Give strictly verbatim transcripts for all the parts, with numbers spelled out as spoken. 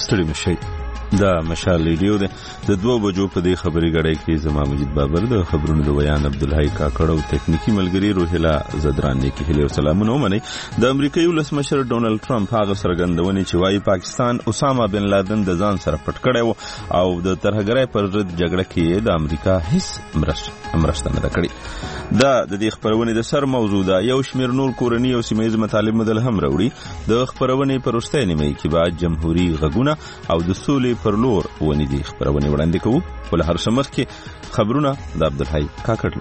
ستړي مشي. دا مشال ریډیو ده د دوه بجو په دې خبري غړې کې زما مجید بابر د خبرونو د بیان عبدالحی کاکړ او تکنیکی ملګری روهلا زدرانی کې هلي سلامونه ومني. د امریکایي ولسمشر ډونالد ټرمپ هغه سرګندونې چې وايي پاکستان اسامه بن لادن د ځان سره پټ کړی او د ترهګرۍ پر ضد جګړه کې د امریکا هیڅ مرسته مرسته نه کړې. دا د دې خبرونې د سر موضوع ده. یو شمېر نور کورني او سیمه ییز مطالب مدل هم راوړي. د خبرونې پر وروستۍ نیمه کې بعد جمهوریت غږونه او د سولې پر لور ونی دي خبرونه وړاندې کوو. ول هر سمخ کې خبرونه د عبدالحی کاکړ.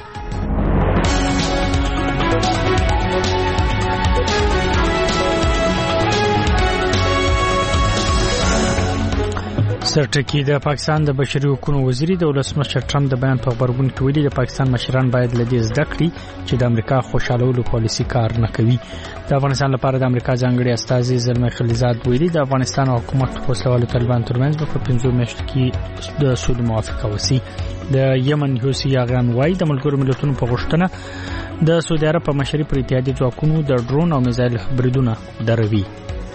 سرټکی د پاکستان د بشري حقوقو وزیر د ولسمشر ټرمپ د بیان په خبرګون کې ویلي د پاکستان مشران باید لدې زده کړي چې د امریکا خوشالولو پالیسي کار نه کوي. د افغانستان لپاره د امریکا ځانګړي استازي زلمي خلیزاد ویلي د افغانستان حکومت وسلوالو طالبان ترمنځ په پنځو میاشتو کې د سولې موافقه وسی. د یمن حوثي یاغیان وایي د ملګرو ملتونو په غوښتنه د سعودي عرب په مشرۍ پر اتحادیې ځواکونو د ډرون او میزایل بریدونه دروي.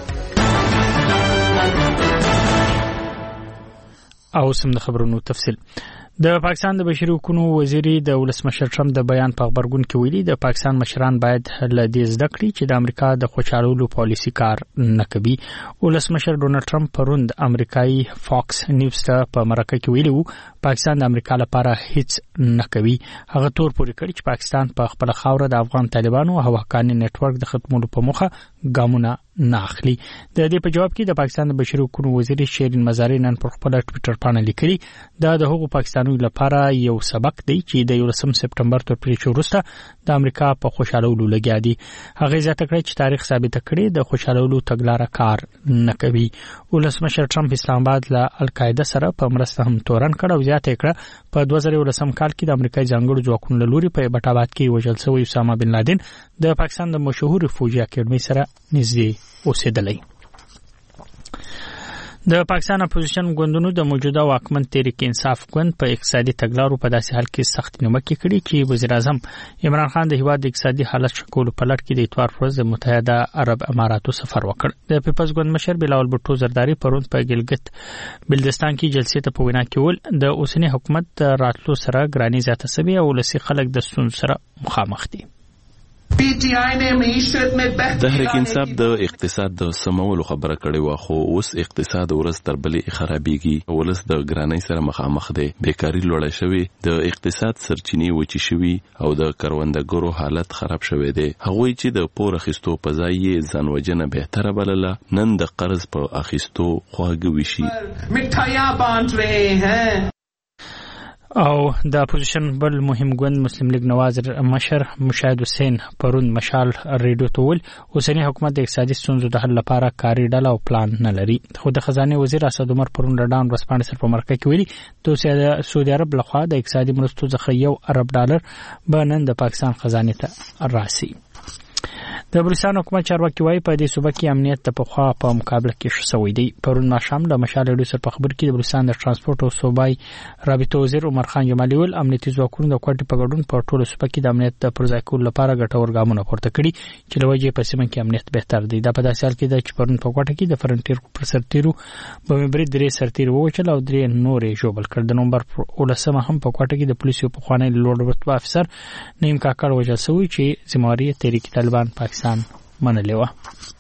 او سم د خبرونو تفصیل. د پاکستان د بشري حقوقو وزیر د ولسمشر ټرمپ د بیان په خبرګون کې ویلي د پاکستان مشران باید له دې زده کړي چې د امریکا د خوشالولو پالیسي کار نه کوي. ولسمشر ډونالد ټرمپ پروند امریکایي فاکس نیوز ته په مرکه کې ویلي پاکستان د امریکا لپاره هیڅ نه کوي. هغه تور پورې کړی چې پاکستان په خپل خاوره د افغان طالبانو او حقاني نتورک د ختمولو په موخه ګامونه نه اخلي. د دې په جواب کې د پاکستان د بشري حقوقو وزیر شیرین مزاری نن پر خپل ټوئیټر باندې لیکلي دا د هغو پاکستانیو لپاره یو سبق دی چې د یولسم سپټمبر تر پریچو وروسته د امریکا په خوشالولو لګیا دي. هغه زیاته کړی چې تاریخ ثابت کړي د خوشالولو تګلاره کار نه کوي. ولسمشر ټرمپ اسلام آباد له القاعده سره په مرسته هم تورن کړ او زیاته کړه په دوه زره ولسم کال کې د امریکایي ځانګړو ځواکونو له لوري په بټاباد کې وژل شوی اسامه بن لادن د پاکستان د مشهور فوجي اکیډمي سره نږدې اوسېدلی. د پاکستان اپوزیشن ګوندونو د موجوده واکمن تحریک انصاف ګوند په اقتصادي تګلارو په داسې حال کې سخت نیوکې کړې چې وزیر اعظم عمران خان د هیواد د اقتصادي حالت ښه کولو په لړ کې د اتوار پر ورځ د متحده عرب اماراتو سفر وکړ. د پیپلز ګوند مشر بلاول بټو زرداری پرون په ګلګت بلدستان کې جلسې ته په وینا کې ول د اوسنی حکومت راتلو سره ګرانی زیاته سوي او لسی خلک د ستونزو سره مخامخ دي. تحریک انصاف د اقتصاد د سمولو خبره کړې و خو اوس اقتصاد ورځ تر بلې خرابېږي. ولس د ګرانۍ سره مخامخ دی. بیکاری لوړه شوې، د اقتصاد سرچینې وچې شوې او د کروندګرو حالت خراب شوی دی. هغوی چې د پور اخیستو په ځای یې ځان وژنه بهتره بلله نن د قرض په اخیستو خواږه وشي. او د اپوزیشن بل مهم ګوند مسلم لیگ نواز مشر مشاهد حسین پرون مشال ریډیو ته ویل اوسنی حکومت د اقتصادي ستونزو د حل لپاره کاري ډله او پلان نه لري. خو د خزانه وزیر اسد عمر پرون رډان ورسپانډ سره په مرکه کې ویلي د سعودي عرب لخوا د اقتصادي مرستو څخه یو ارب ډالر به نن د پاکستان خزانه ته راسي. د بلوچستان حکومت چارواکي وايي په دې صوبه کې امنیت ته په خوا په مقابله کې ښه شوی دی. پرون ماښام د مشال ریډیو سره په خبر کې د بلوچستان د ترانسپورت او صوبای رابطه وزیر عمر خان جمالي ول امنیتي ځواکونو د کوټې په ګډون په ټولو صوبه کې د امنیت د پرځای کولو لپاره ګټور ګامونه پورته کړي چې لوجه په سیمه کې امنیت بهتر دی. دا په داسې حال کې ده چې پرون په کوټه کې د فرنټیر پر سرتیرو به مبرید درې سرتیر ووچل او درې نورې جوړل کړ. د نومبر ولسمه هم په کوټه کې د پولیسو په خوانی لوړ رتبه افسر نیم کاکړ وژل شوی چې ذمہواری تحریک طالبان پاکستان منلې و.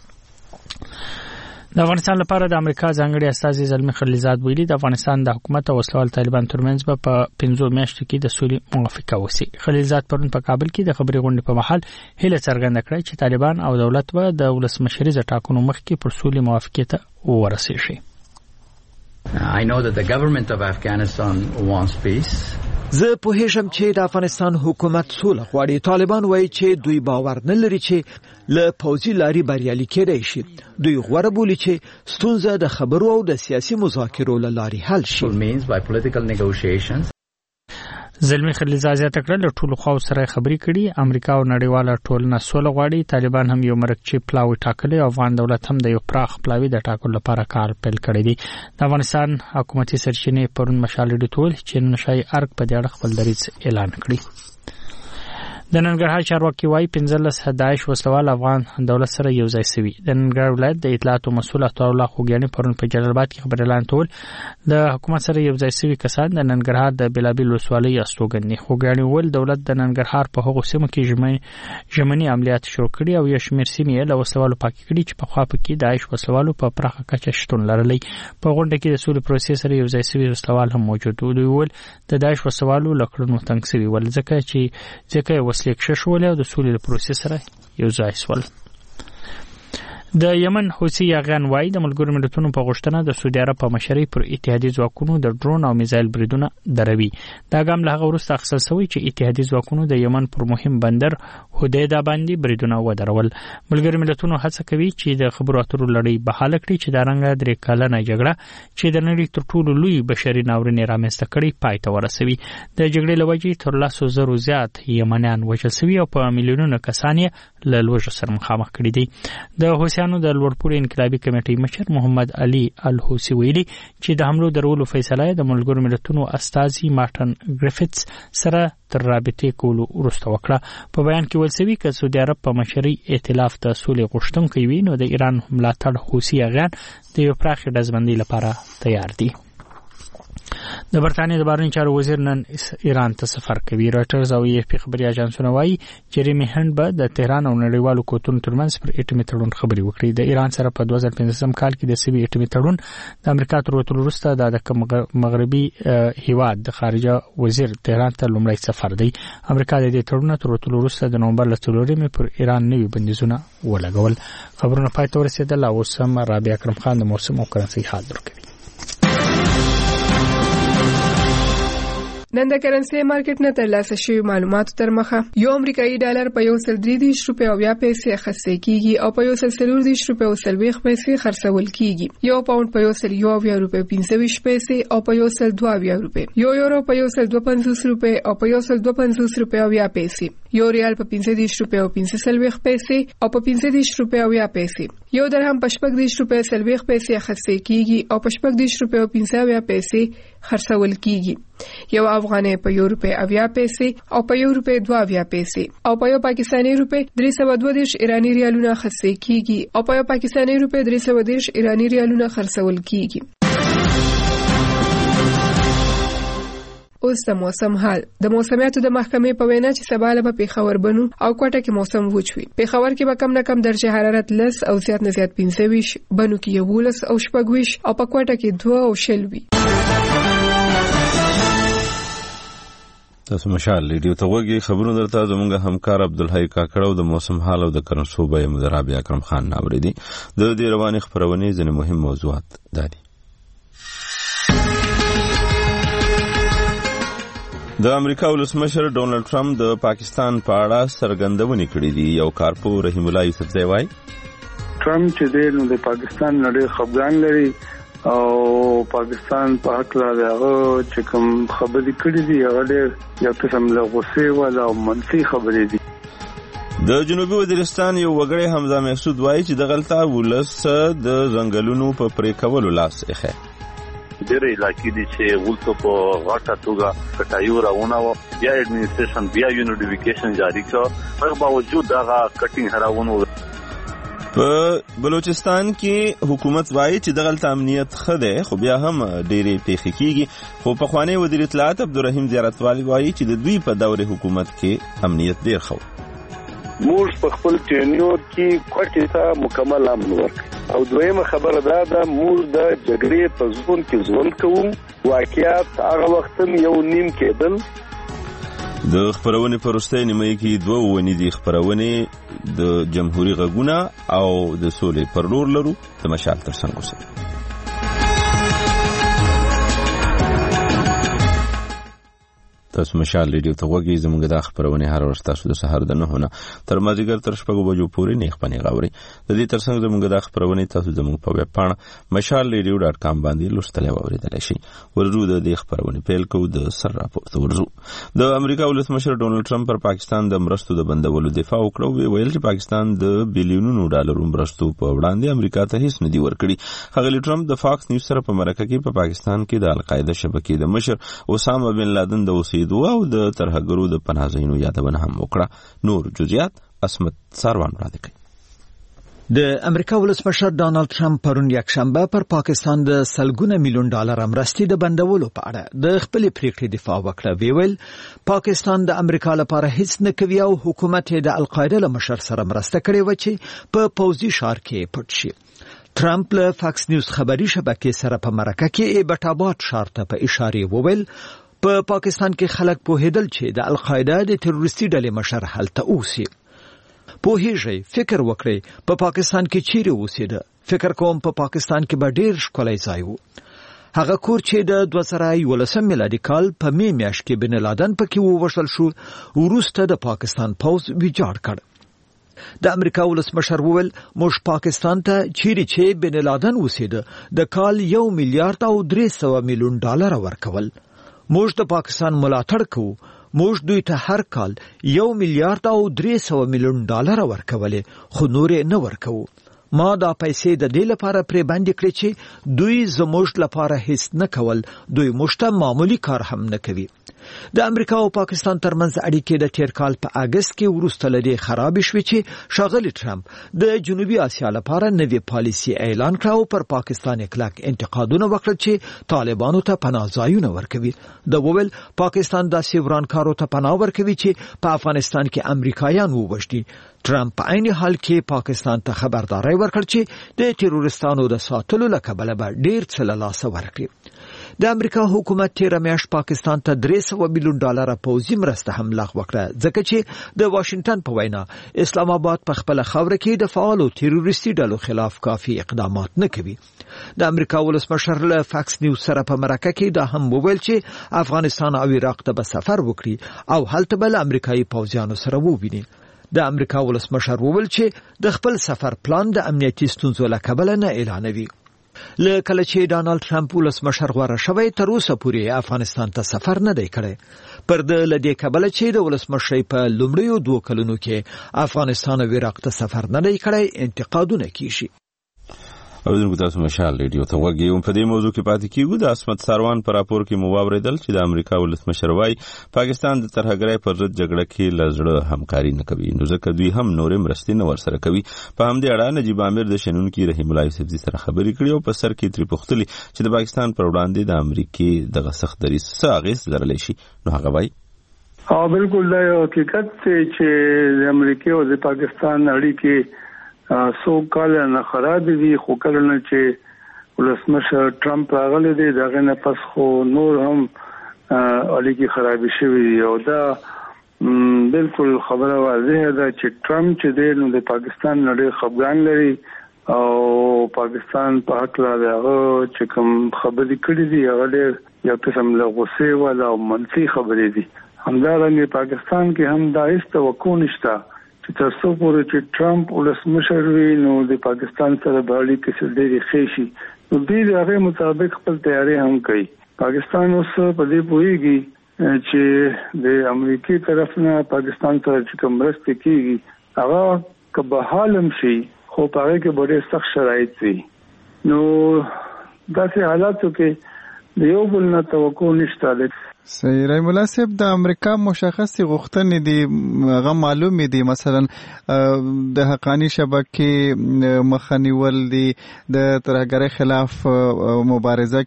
د افغانستان لپاره د امریکا ځانګړي استازي زلمي خلیزاد ویلي د افغانستان د حکومت او وسلوال طالبان ترمنځ به په پنځو میاشتو کې د سولې موافقه وسی. خلیزاد پرون په کابل کې د خبري غونډې په محل هیله څرګنده کړې چې طالبان او دولت به د ولسمشریزه ټاکنو مخکې پر سولې موافقه ته ورسیږي. I know that the government of Afghanistan wants peace. زه په هیڅم چې د افغانستان حکومت سوله غواړي. طالبان وایي چې دوی باور نه لري چې له پوځي لاري بریالي کېدای شي. دوی غوړه بولي چې ستونزه د خبرو او د سیاسي مذاکرو له لارې حل شي. زلمی خلیزاد زیاته کړل له ټولو خواو سره خبرې کړي. امریکا او نړیواله ټولنه سوله غواړي. طالبان هم یو مرکچی پلاوی ټاکلي او افغان دولت هم د یو پراخ پلاوی د ټاکلو لپاره کار پیل کړی دی. د افغانستان حکومتي سرچینې پرون مشال ډیټول چې نشای ارګ په دې اړه خپل دریځ اعلان کړی. د ننګرهار چارواکي وايي پنځلس داعش وسلوال افغان دولت سره یو ځای شوي. د ننګرهار ولایت د اطلاعات مسؤل عطا الله خوګیاني پرون په جلال آباد کې خبر اعلان کړ د حکومت سره یو ځای شوي کسان د ننګرهار د بلابل ولسوالۍ استوګن دي. خوګیاني ول دولت د ننګرهار په هغو سیمو کې ژمني عملیات شروع کړي او یو شمېر سیمې له وسلوالو پاک کړي چې په خوا کې داعش وسلوالو په پراخه کچه شتون لرلی. په غونډه کې د سولې پروسې سره یو ځای شوي وسلوال هم موجود و. دوی ول د داعش وسلوالو لکړنو تنګ شوي ول ځکه چې ځکه وسلې کښ شول او د سولې پروسې سره یو ځای شول. د یمن حوثي یاغیان وايي د ملګرو ملتونو په غوښتنه د سعودي عرب په مشرۍ پر اتحادي ځواکونو د ډرون او میزایل بریدونه دروي. دا ګام له هغه وروسته اخیستل شوی چې اتحادي ځواکونو د یمن پر مهم بندر هدیدا باندې بریدونه ودرول. ملګرو ملتونو هڅه کوي چې د خبرو اترو لړۍ بحاله کړي چې د رنګ درې کلنه جګړه چې د نړۍ تر ټولو لوی بشري ناورین رامنځته کړي پای ته ورسوي. د جګړې لوجې تر لسو زرو زیات یمنیان وژل شوي او په میلیونونو کسان یې له لوږې سره مخامخ کړي دي. د حوثیانو د لوړپوړي انقلابي کمیټې مشر محمد علي الحوثي ویلي چې د حملو درولو فیصله د ملګرو ملتونو استازي مارټن ګریفټس سره تر رابطې کولو وروسته وکړه. په بیان کې ویل شوي چې سعودي عرب په مشرۍ ائتلاف د سولې غوښتونکی وي نو د ایران ملاتړ حوثي یاغیان د یو پراخې ډزبندۍ لپاره تیار دي. د برتانیې د بهرنیو چارو وزیر نن ایران ته سفر کوي. راټرز او ای اف پی خبري اژانسونه وايي جریمی هند به د تهران او نړیوالو کوتونو ترمنځ پر اټومي تړون خبري وکړي. د ایران سره په دوه زره پنځم کال کې د سوي اټومي تړون د امریکا تر وټولو وروسته د مغربي هیواد د خارجه وزیر تهران ته لومړی سفر دی. امریکا د دې تړون تر وټولو وروسته د نومبر ل څلورمې پر ایران نوي بندیزونه ولګول. خبرونه پای ته ورسېدل او سم رابعه اکرم خان د موسم او کرنسي حال درکوي. نن د کرنسي مارکیټ نه ترلاسه شوی معلوماتو تر مخه یو امریکایي ډالر په یو سل درې دیرش روپۍ او بیا پیسې خرڅ کیږي او په یو سل څلور دیرش روپۍ او څلوېښت پیسې خرڅول کیږي. یو پاوند په یو سل یو اویا روپۍ پنځه ویشت پیسې او په یو سل دوه اویا روپۍ. یو یورو په یو سل دوه پنځوس روپۍ او په یو سل دوه پنځوس روپۍ او بیا پیسې. یو ریال په پنځه دیرش روپۍ او پنځه څلوېښت پیسې او په پنځه دیرش روپۍ او بیا پیسې. یو درهم په شپږ دیرش روپۍ څلوېښت پیسې خرڅ کیږي او په شپږ دیرش روپۍ او پنځه اویا پیسې خرڅول کیږي. یو افغانۍ په یو روپۍ اویا پیسې او په یو روپۍ دوه اویا پیسې او په یو پاکستاني روپۍ درې سوه دوه دیرش ایراني ریالونه خرڅ کیږي او په یو پاکستاني روپۍ درې سوه دیرش ایراني ریالونه خرڅول کیږي. اوس د موسم حال. د موسمیاتو د محکمې په وینا چې سبا له پیښور بنو او کوټه کې موسم وچوي. پیښور کې به کم نه کم درجه حرارت لس او زیات نه زیات پنځه ویشت، بنو کې یولس او شپږ ویشت او په کوټه کې دوه او شل وي. تاسو مشال ریډیو ته وګورئ. خبرونه درته زموږ همکار عبدالحی کاکړو د موسم حال او د کرنسو به مدرابي اکرم خان ناوړي دي. د دې رواني خبرونه ځنې مهم موضوعات دي. د امریکا ولسمشر ډونالد ټرمپ د پاکستان په اړه څرګندونې کړې دي. یو کارپو رحیم الله یوسفزی وايي ټرمپ چې دی نو د پاکستان نړۍ خپګان لري او پاکستان په حق لا هغه چې کوم خبرې کړې دي هغه ډېر یو قسم له غوسې ولا منفي خبرې دي. د جنوبي وزیرستان یو وګړی حمزه محسود وايي چې د غلطه ولس د ځنګلونو په پرې کولو لاس یې ډېرې علاقې دي چې ولته په غاټه توګه کټایو راونه و بیا اډمنسټریشن بیا یو نوټیفیکیشن جاری کړ. هغه باوجود دغه کټینګ هراونه په بلوچستان کې حکومت وايي چې د غلط امنیت خده خو بیا هم ډېرې پیښې کیږي. خو په خوانی وزیر اطلاعات عبدالرحیم زیارتوالی وايي چې د دوی په دور حکومت کې امنیت ډېر خو. موږ په خپل ټینیور کې کوټې ته مکمل امن ورکړ او دویمه خبره دا ده موږ د جګړې په ځون کې ژوند کوو. واقعیت هغه وخت یو نیم کېدل. د خبرونې په وروستۍ نیمه کې دوه ونې دي خبرونې د جمهوریت غږونه او د سولې پر لور لرو د مشال تر څنګ اوسئ. تاسو مشال ریډیو ته وګورئ. زموږ د خبرونه هر ورځ تاسو د سحر د نه هونه تر مازیګر تر شپږو بجو پورې نه خپنې غاوري. د دې ترڅنګ زموږ د خبرونه تاسو زموږ په ویب پاڼه مشال ریډیو ډاټ کام باندې لوستلای اوریدلای شئ. ورجو د دې خبرونه پیل کوو د سر راپورته ورجو. د امریکا ولسمشر ډونالد ټرمپ پر پاکستان د مرستو د بندولو دفاع وکړه. ویل چې پاکستان د بلیونونو ډالرو مرستو په وړاندې امریکا ته هیڅ نه دی ورکړي. هغه ټرمپ د فاکس نیوز سره په مرکه کې په پاکستان کې د القاعده شبکې د مشر اسامه بن لادن د اوسېدو د دوه او د ترهګرو د پناه ځایونو یادونه هم وکړه. نور جزئیات عصمت ساروان وړاندې کوي. د امریکا ولسمشر ډانلډ ټرمپ پرون یکشنبه پر پاکستان د سلګونه میلیون ډالر مرستې د بندولو په اړه د خپل پریکړې دفاع وکړه. ویل پاکستان د امریکا لپاره هیڅ نه کوي او حکومت د القاعده له مشر سره مرسته کړې و چې په پوځي شار کې پټ شي. ټرمپ له فاکس نیوز خبري شبکې سره په مرکه کې ایبټ آباد شار ته په اشاره وویل په پا پاکستان کې خلک پوهېدل چې د القاعده د تروریستي ډلې مشر هلته اوسي. پوهیږئ فکر وکړئ په پا پاکستان کې چیرې اوسېده. فکر کوم په پا پاکستان کې به ډېر ښکلی ځای و. هغه کور چې د دوه زره یولسم میلادي کال په می میاشت کې بن لادن پکې ووژل شو وروسته د پاکستان پوځ ویجاړ کړ. د امریکا ولسمشر وویل موږ پاکستان ته چیرې چې بن لادن اوسېده د کال یو میلیارډ او درې سوه میلیون ډالر ورکول. موږ د پاکستان ملاتړ کوو. موږ دوی ته هر کال یو میلیارډ او درې سوه میلیون ډالر ورکولې خو نور نه ورکوو. ما دا پیسې د دې لپاره پرې باندې کړې چې دوی زموږ لپاره هیڅ نه کول. دوی موږ ته معمولی کار هم نه کوي. د امریکا او پاکستان ترمنځ اړیکې د تیر کال په اگست کې وروسته لدی خراب شوې چې ښاغلي ټرمپ د جنوبي اسیا لپاره نوې پالیسي اعلان کړه او پر پاکستان کلک انتقادونه وکړل چې طالبانو ته پناه ځایونه ورکوي. د وویل پاکستان داسې ورانکارو ته پناه ورکوي چې په افغانستان کې امریکایان ووژني. ټرمپ په عین حال کې پاکستان ته خبرداري ورکړ چې د تروریستانو د ساتلو لپاره به ډیر څه له لاسه ورکړي. د امریکا حکومت تیر میاشت پاکستان ته درې سوه میلیون ډالر پوځي مرسته هم لغوه کړه ځکه چې د واشنگټن په وینا اسلام آباد په خپل خاوره کې د فعالو تروریستي ډلو خلاف کافي اقدامات نه کوي. د امریکا ولسمشر له فاکس نیوز سره په مرکه کې دا هم وویل چې افغانستان او عراق ته به سفر وکړي او هلته به امریکایي پوځیانو سره وویني. د امریکا ولسمشر وویل چې د خپل سفر پلان د امنیتي ستونزو له کبله نه اعلانوي. له کله چې ډانلډ ټرمپ ولسمشر غوړه شوی تر اوسه پورې افغانستان ته سفر نه دی کړی. پر د لدې کبله چې د ولسمشر په لومړیو دوه کلونو کې افغانستان او عراق ته سفر نه دی کړی انتقادونه کیږي. او دغه تاسو مشال ریډیو ته وګورئ. په دې موضوع کې پاتې کیږو. د عصمت ساروان پر راپور کې مو واوریدل چې د امریکا ولسمشر وايي پاکستان د ترهګرۍ پر ضد جګړه کې لزړه همکاري نه کوي نو ځکه دوی هم نورې مرستې نه ورسره کوي. په همدې اړه نجیب عامر د شنونکي رحیم الله یوسفزي سره خبرې کړې او په سر کې تری پوښتلي چې د پاکستان پر وړاندې د امریکای دغه سخت دریځ څه اغېز لرلی شي. نو هغه وايي ها بالکل دا یو حقیقت دی چې د امریکا او د پاکستان اړیکې سو کال نه خراب دي خو کله نه چې ولسمشر ټرمپ راغلی دی دغه نه پس خو نور هم اړیکې خراب شوي او دا بالکل خبره واضحه ده چې ټرمپ چې دی نو د پاکستان نړۍ خپګان لري او پاکستان په حق لا دغه چې کوم خبرې کړې دي هغه ډېر یو قسم له غوسه ولا منفي خبرې دي. همدارنګه پاکستان کې هم دا هیڅ توقع نشته چې تاسو پورې چې ټرمپ ولسمشر وي نو د پاکستان سره به اړیکې څه ډېرې ښې شي. نو دوی د هغې مطابق خپل تیاری هم کوي. پاکستان اوس په دې پوهېږي چې د امریکای طرف نه پاکستان سره چې کوم مرستې کېږي هغه که بحال هم شي خو په هغې کې به ډېر سخت شرایط وي. نو داسې حالاتو کې د یو بل نه توقع نشته دی. صحیح. رحیم الله صاحب د امریکا مشخصي غوښتنې دي هغه معلومې دي مثلا د حقانی شبکې مخنیول دي د ترهګرۍ خلاف مبارزه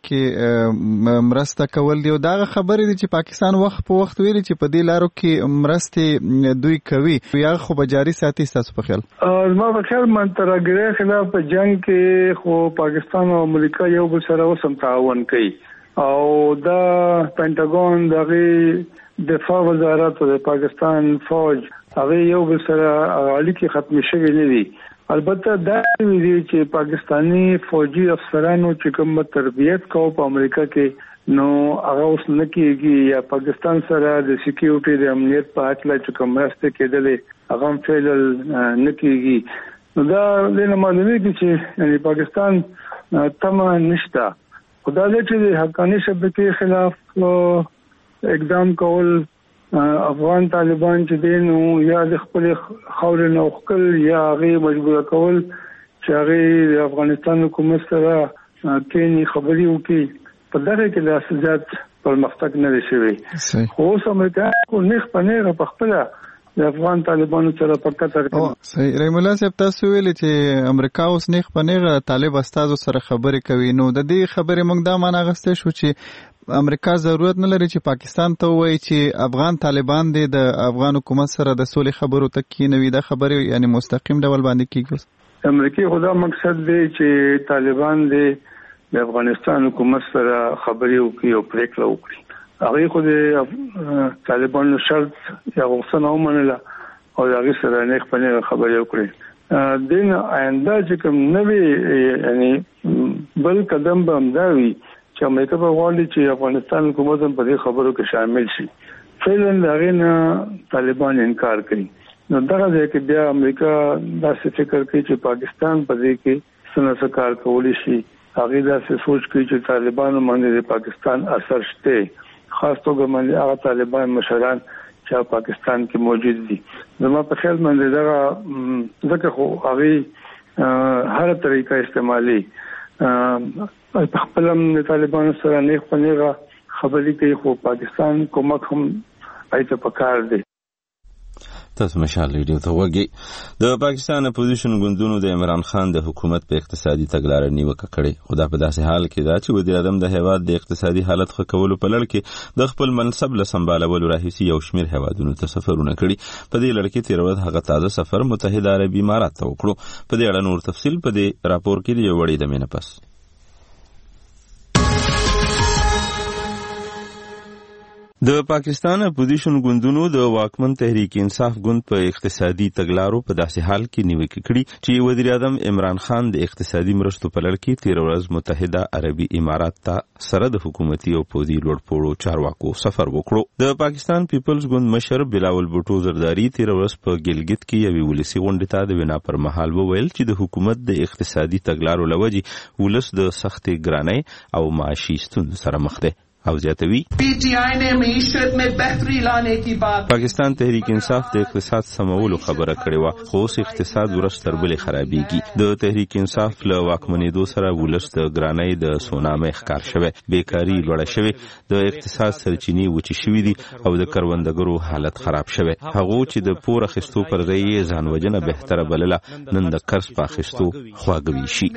کې مرسته کول دي او دا خبرې دي چې پاکستان وخت په وخت ویلي چې په دې لارو کې مرستې دوی کوي یا خو به جاري ساتي. تاسو په خیال زما په خیال من ترهګرۍ خلاف په جنگ کې خو پاکستان او امریکا یو بل سره وسم تعاون کوي او دا پینټاګون دغه دفاع وزارت او د پاکستان فوج هغه یو بل سره اړیکې ختم شوې نه دي. البته دا ویلي چې پاکستانی فوجي افسرانو چې کوم تربیت کوي په امریکا کې نو هغه اوس نه کېږي یا پاکستان سره د سکیورټي د امنیت په اړه چې کوم مرسته کېدلې هغه فعل نه کېږي. نو دا د معلوماتو چې پاکستان تمه نشته. خدا دې چې د حقانی شبکې خلاف اقدام کول افغان طالبان چې دین او یا د خپل خاور نه خپل یا غي مجبور کول چې هغه د افغانستان حکومت سره کینی خبري وکي په دغه کې د اساسات پرمختګ نه شوی. خو اوس امریکا کو نخ پنه په خپل د افغان طالبانو سره په کتر کې. صحیح. رحیم الله صاحب تاسو ویل چې امریکا اوس نخ پنه طالب استادو سره خبرې کوي، نو د دې خبرې موږ دا معنی غسته شو چې امریکا ضرورت نه لري چې پاکستان ته وایي چې افغان طالبان دي د افغان حکومت سره د سولې خبرو ته کینوي. دا خبرې یعنی مستقیم ډول باندې کیږي. امریکای خدا مقصد دی چې طالبان دي د افغانستان حکومت سره خبرې وکړي او پریکړه وکړي. هغه خو د طالبانو شرط یا غوښتنه ومنله او هغه سره نه خپل خبرې وکړي. دین آینده چې کوم نوې یعنی بل قدم به امداوي چې امریکا په غواړي چې افغانستان حکومت په دې خبرو کې شامل شي. فعلا هغه نه طالبان انکار کوي. نو دغه ځکه بیا امریکا دا څه فکر کوي چې پاکستان په دې کې څنګه کار کولی شي. هغه دا څه سوچ کوي چې طالبانو باندې د پاکستان اثر شته، خاص توګه باندې هغه طالبان مشران چې پاکستان کې موجود دي. زما په خیال باندې دا ځکه خو هغه هر طریقه استعمالي په خپل د طالبانو سره نه خپلغه خبرې کوي، خو پاکستان کومک هم ایته پکار دی. تاسو مشال ریډیو ته وګورئ. د پاکستان اپوزیشن ګوندونو د عمران خان د حکومت په اقتصادي تګلارې نیوکه کړې، خو دا په داسې حال کې دا چې وزیر اعظم د هیواد د اقتصادي حالت ښه کولو په لړ کې د خپل منصب له سمبالولو راهیسې یو شمېر هیوادونو ته سفرونه کړي. په دې لړ کې تېره ورځ هغه تازه سفر متحده عربي امارات ته وکړو. په دې اړه نور تفصیل په دې راپور کې دی. یو وړې دمې نه پس د پاکستان اپوزیشن ګوندونو د واکمن تحریک انصاف ګوند په اقتصادي تګلارو په داسې حال کې نیوکه کړي چې وزیر اعظم عمران خان د اقتصادي مرستو په لړ کې تېره ورځ متحده عربي امارات ته سره د حکومتي او پوځي لوړپوړو چارواکو سفر وکړو. د پاکستان پیپلز ګوند مشر بلاول بوټو زرداری تېره ورځ په ګلګت کې یوې ولسي غونډې ته د وینا پر مهال وویل چې د حکومت د اقتصادي تګلارو له وجې ولس د سختې ګرانۍ او معاشي ستونزو سره مخ دی. او زیاتوي پی ٹی آئی نے معیشت میں بہتری لانے کی بات. پاکستان تحریک انصاف د اقتصاد سمولو خبره کړې و، خو اوس اقتصاد ورځ تر بلې خرابېږي. د تحریک انصاف له واکمنېدو سره ولس د ګرانۍ د سونامۍ ښکار شوی، بیکاري لوړه شوې، د اقتصاد سرچینې وچې شوې دي او د کروندګرو حالت خراب شوی. هغو چې د پور اخیستو پر ځای یې ځان وژنه بهتره بلله، نن د قرض په اخیستو خواږه ویشي.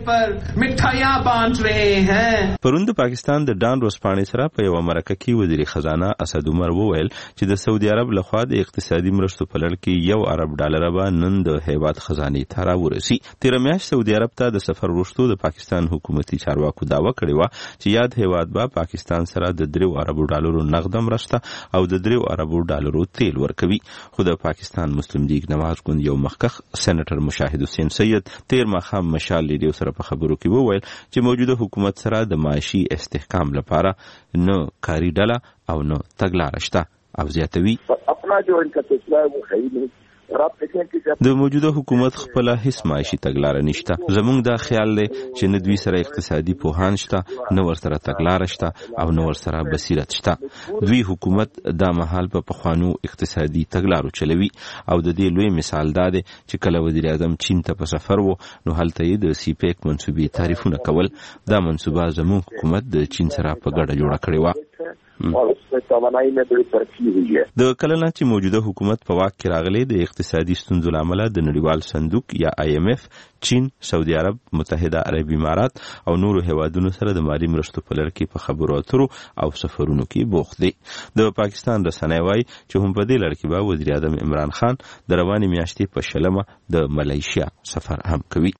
پرون د پاکستان د ډان ورځپاڼې سره په یو مرکه کې وزیر خزانه اسد عمر وویل چې د سعودي عرب لخوا د اقتصادي مرستو په لړ کې یو ارب ډالر به نن د هیواد خزانه ته راورسي. تیر میاشت سعودي عرب ته د سفر وروسته د پاکستان حکومتي چارواکو داوا کړې و چې یاد هیواد به پاکستان سره د درو ارب ډالرو نقد مرسته او د درو ارب ډالرو تیل ورکوي. خو د پاکستان مسلم لیگ نواز ګوند یو مخکخ سېنیټر مشاهد حسین سید تیر مخام مشال ریډیو سره په خبرو کې وویل چې موجوده حکومت سره د معاشي استحکام لپاره نه کاری ډله او نه تګلاره شته. او زیاتوي اپنا جو ان کا فیصلہ ہے وہ صحیح نہیں. د موجوده حکومت خپل هیڅ معاشي تګلاره نشته. زموږ دا خیال دی چې نه دوی سره اقتصادي پوهان شته، نه ورسره تګلاره شته او نه ورسره بصیرت شته. دوی حکومت دا مهال په پخوانو اقتصادي تګلارو چلوي او د دې لوی مثال دا دی چې کله وزیر اعظم چین ته په سفر وو نو هلته یې د سی پیک منصوبې تعریفونه کول. دا منصوبه زموږ حکومت د چین سره په ګډه جوړه کړې وه. د کله نه چې موجوده حکومت په واک کې راغلی د اقتصادي ستونزو له امله د نړیوال صندوق یا آی ایم ایف، چین، سعودي عرب، متحده عربي امارات او نورو هیوادونو سره د مالی مرستو په لړ کې په خبرو اترو او سفرونو کې بوخت دی. د پاکستان رسنۍ وایي چې هم په دې لړ کې به وزیر اعظم عمران خان د روانې میاشتې په شلمه د ملیشیا سفر هم کوي.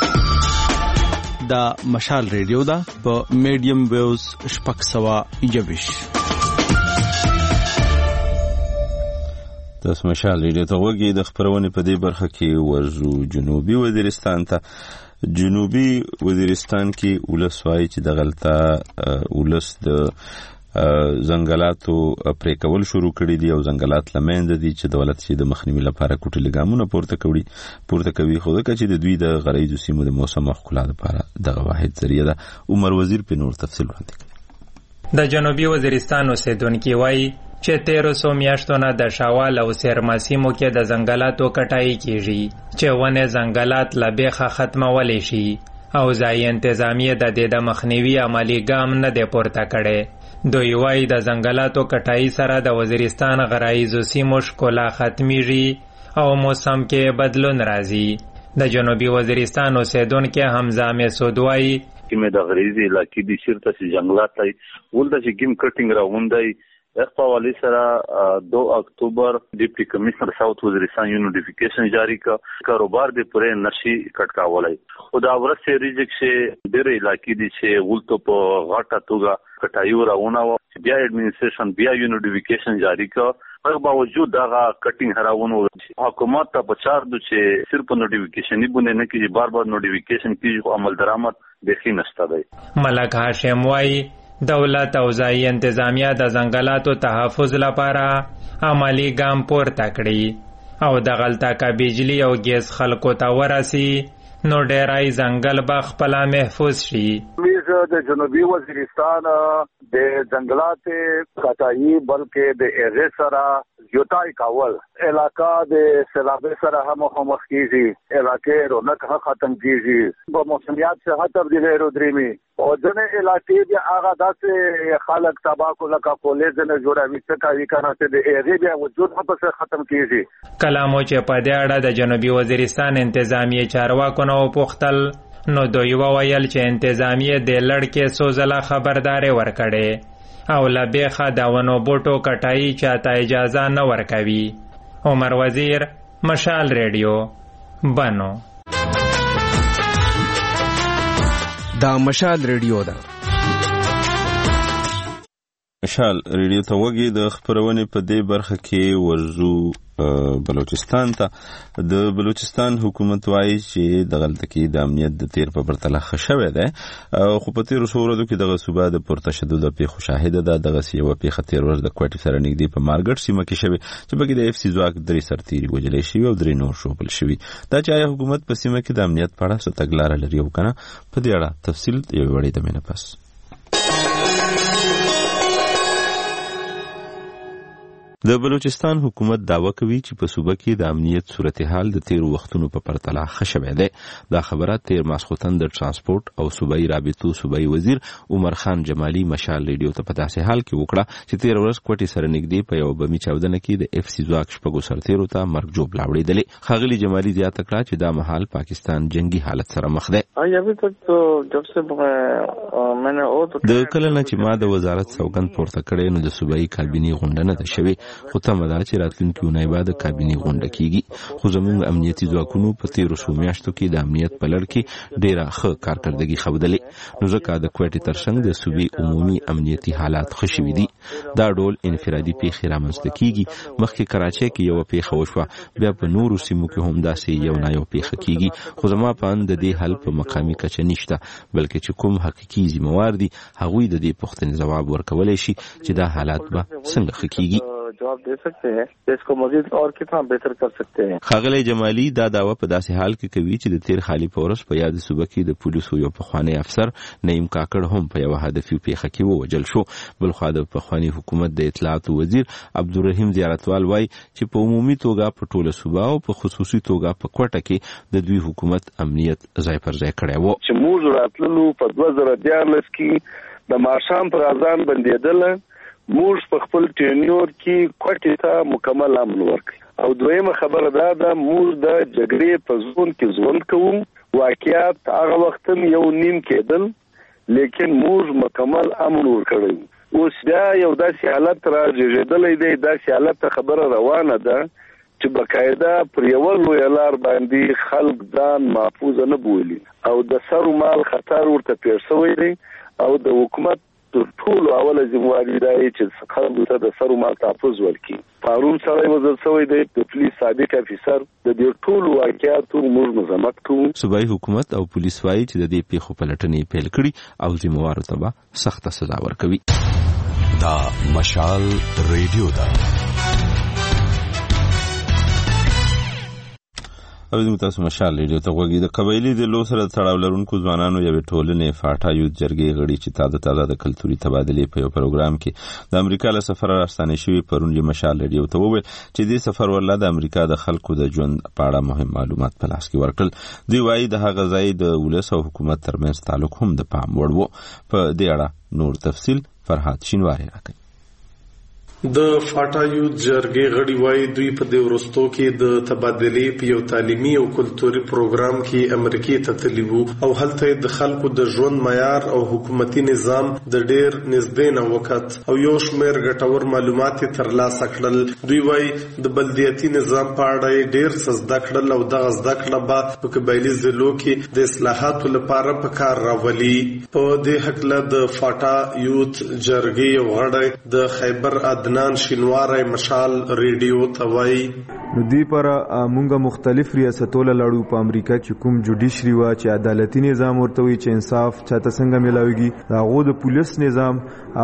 دا مشال ریډیو دا په میډیم ویوز شپږ سوه یوویش. تاسو مشال ریډیو ته وګورئ. د خبرونې په دې برخه کې ورزو جنوبي وزیرستان ته. جنوبي وزیرستان کې ولس وایي چې د غلطه ولس د زنګلاتو پرې کول شروع کړي دي او زنګلات لمنځه دي چې دولت چې د مخنیوي لپاره کوټلي ګامونه پورته کوي پورته کوي خو دا چې د دوی د غریزو سیمو د موسم ښکلا لپاره دغه واحد ذریعہ ده. عمر وزیر په نور تفصیل وړاندې کوي. د جنوبي وزیرستان اوسیدونکي وایي چې تیرو سو میاشتو نه د شاوال او سیرما سیمو کې د زنګلاتو کټای کیږي چې ونه زنګلات لا بیخه ختمولی شي او ځای انتظامیه د دې د مخنیوي عملی ګام نه دی پورته کړي. دوی وایي د ځنګلاتو کټایي سره د وزیرستان غرایزو سیمو ښکلا ختمیږي او موسم کې بدلون راځي. د جنوبي وزیرستان اوسیدونکی حمزه مسعود وایي کې د غریزي علاقې د چیرته چې جنګلات دی ولدا چې ګیم کټینګ راوندای اخوا والی سره دو اکتوبر ډیپټي کمشنر ساوث وزیرستان یو نوټیفیکیشن جاری کا کاروبار د پرې نشي کټکاولای خو دا ورسې ریجک شه ډېر علاقې دي چې ولته په غاټه توګه کټایو راونه و بیا ایڈمنسټریشن بیا یو نوټیفیکیشن جاری کا پر باوجود دا کټینګ هراونه حکومت ته بچار دو چې صرف نوټیفیکیشن نه بونه نه کیږي بار بار نوټیفیکیشن کیږي عمل درآمد بخي نشته دی. ملک هاشم وایي دولت او ځایي انتظامیه د ځنګلاتو تحفظ لپاره عملی ګام پورته کړي او د غلطه بجلی او ګیس خلکو ته ورسي نو ډیری ځنګل به خپله محفوظ شي. د جنوبي وزیرستان د ځنګلات کټایي بلکې د هغې سره یوتای کول علاقہ د سیلابې سره هم مخ کیږي علاقې رونق ختم کیږي په موسمیات څخه تبدیلی رودريمي او ځنې علاقې بیا هغه داسې خلک تباه کو لکه کولې ځنې جوړوي څه کوي کنه چې د هغې بیا وجود هم پسې ختم کیږي. کلامو چې په دې اړه د جنوبي وزیرستان انتظامیه چارواکو نه وپوښتل نو دوی وویل چې انتظامیه د لړ کې څو ځله خبرداری ورکړې او له بیخه د ونو بوټو کټایي چاته اجازه نه ورکوي. عمر وزیر، مشال ریډیو، بنو. دا مشال ریډیو ده. مشال ریډیو ته وګي د خبرونې په دې برخه کې ورزو بلوچستان ته د بلوچستان حکومت وایي چې د غلطکي د امنیت د تیر په پرتله ښه شوی دی خو په تیرو څو ورځو کې دغه صوبه د پرتشدد د پیښو شاهده ده. دغسې یوه پیښه تیر ورځ د کوټې سره نږدې په مارګټ سیمه کې شوې چې پکې د اف سي ځواک درې سرتیري وژلی شوي او درې نور ژوبل شوي. دا چې آیا حکومت په سیمه کې د امنیت په اړه څه تګلاره لري او که نه، په دې اړه تفصیل یوې وړې دمې نه پس. د بلوچستان حکومت دعوه کوي چې په صوبه کې د امنیت صورتحال د تیرو وختونو په پرتله ښه شوی دی. دا خبره تیر ماسخوتن د ترانسپورت او صوبایي رابطو صوبایي وزیر عمر خان جمالي مشال ریډیو ته په داسې حال کې وکړه چې تیر ورځ کوټې سره نږدې په یو بمي چاودنه کې د اف سي ځواک شپږو سرتیرو ته مرګ ژوبله وړېدلې. ښاغلي جمالي زیاته کړه چې دا مهال پاکستان جنگي حالت سره مخ دی. د کله نه چې ما د وزارت سوګند پورته کړی نو د صوبایي کابینې غونډه نه ده شوې خو تمه ده چې راتلونکي اونۍ به د کابینې غونډه کیږي. خو زموږ امنیتي ځواکونو په تیرو څو میاشتو کې د امنیت په لړ کې ډېره ښه کارکردګي ښودلې نو ځکه د کوټې ترڅنګ د صوبې عمومي امنیتي حالات ښه شوي دي. دا ډول انفرادي پیښې رامنځته کیږي. مخکې کراچۍ کې یوه پیښه وشوه، بیا په نورو سیمو کې هم داسې یو نه یو پیښه کیږي. خو زما په اند د دې حل په مقامي کچه نشته، بلکې چې کوم حقیقي ذمہوار دي هغوی د دې پوښتنې ځواب ورکولی شي چې دا حالات به څنګه ښه کیږي. جواب دے سکتے ہیں کہ اس کو مزید اور کتنا بہتر کر سکتے ہیں. ښاغلی جمالي دا دعوه په داسې حال کې کوي چې د تیر خالي په ورځ په یاد صوبه کې د پولیسو یو پخوانی افسر نعیم کاکړ هم په یوه هدفي پیښه کې ووژل شو. بلخوا د پخواني حکومت د اطلاعاتو وزیر عبدالرحیم زیارتوال وایي چې په عمومي توګه په ټوله صوبه او په خصوصي توګه په کوټه کې د دوی حکومت امنیت ځای پر ځای کړی و. چې موږ راتللو په دوه زره دیارلس کې د ماښام پر اذان بندېدله موږ په خپل ټینیور کې کوټې ته مکمل امن ورکړ او دویمه خبره دا ده موږ د جګړې په زون کې ژوند کوو. واقعیت هغه وخت یو نیم کېدل لیکن موږ مکمل امن ورکړی. اوس بیا یو داسې حالت را زیږېدلی دی، داسې حالت ته خبره روانه ده چې بقاعده پر یوه لویه لار باندې خلک ځان محفوظ نه بولي او د سر و مال خطر ورته پېښ شوی دی او د حکومت تر ټولو اوله ذمہواري دا دی چې خلکو ته د سر و مال تحفظ ورکړي. پرون سړی وژل شوی دی، د پولیس سابق افیسر. د دې ټولو واقعاتو موږ مذمت کوو. صوبایي حکومت او پولیس وایي چې د دې پیښو پلټنې پیل کړي او ذمہوارو ته به سخته سزا ورکوي. دا مشال ریډیو ده. او زموږ تاسو مشال ریډیو ته غوږی. د قبایلي د لو سره تړاو لرونکو ځوانانو یوې ټولنې فاټا یوت جرګې غړي چې تازه تازه د کلتوري تبادلې په یو پروګرام کې د امریکا له سفره راستانه شوي پرون یې مشال ریډیو ته وویل چې دې سفر ورله د امریکا د خلکو د ژوند په اړه مهم معلومات په لاس کې ورکړل. دوی وایي د هغه ځای د ولس او حکومت ترمنځ تعلق هم د پام وړ و. په دې اړه نور تفصیل فرحات شینواری راکړي. د فاټا یوت جرګې غړي وایي دوی په دې ورستو کې د تبادلې په یو تعلیمي او کلتوري پروګرام کې امریکای ته تللی وو او هلته د خلکو د ژوند معیار او حکومتي نظام د ډېر نږدې نه وکت او یو شمېر ګټور معلومات ترلاسه کړل. دوی وایي د بلدیاتي نظام په اړه ډېر څه زده کړل او دغه زده کړه به په قبایلي ضلعو کې د اصلاحاتو لپاره په کار راولي. په دې هکله د فاټا یوت جرګې یو غړی د خیبر نان شینواری مشال ریډیو ته وایي نو دی پر مونږه مختلف ریاستونه لړو په امریکا چې کوم جوډیشري وا چې عدالتي نظام ورته وي چې انصاف چاته څنګه ملاويږي هغه د پولیس نظام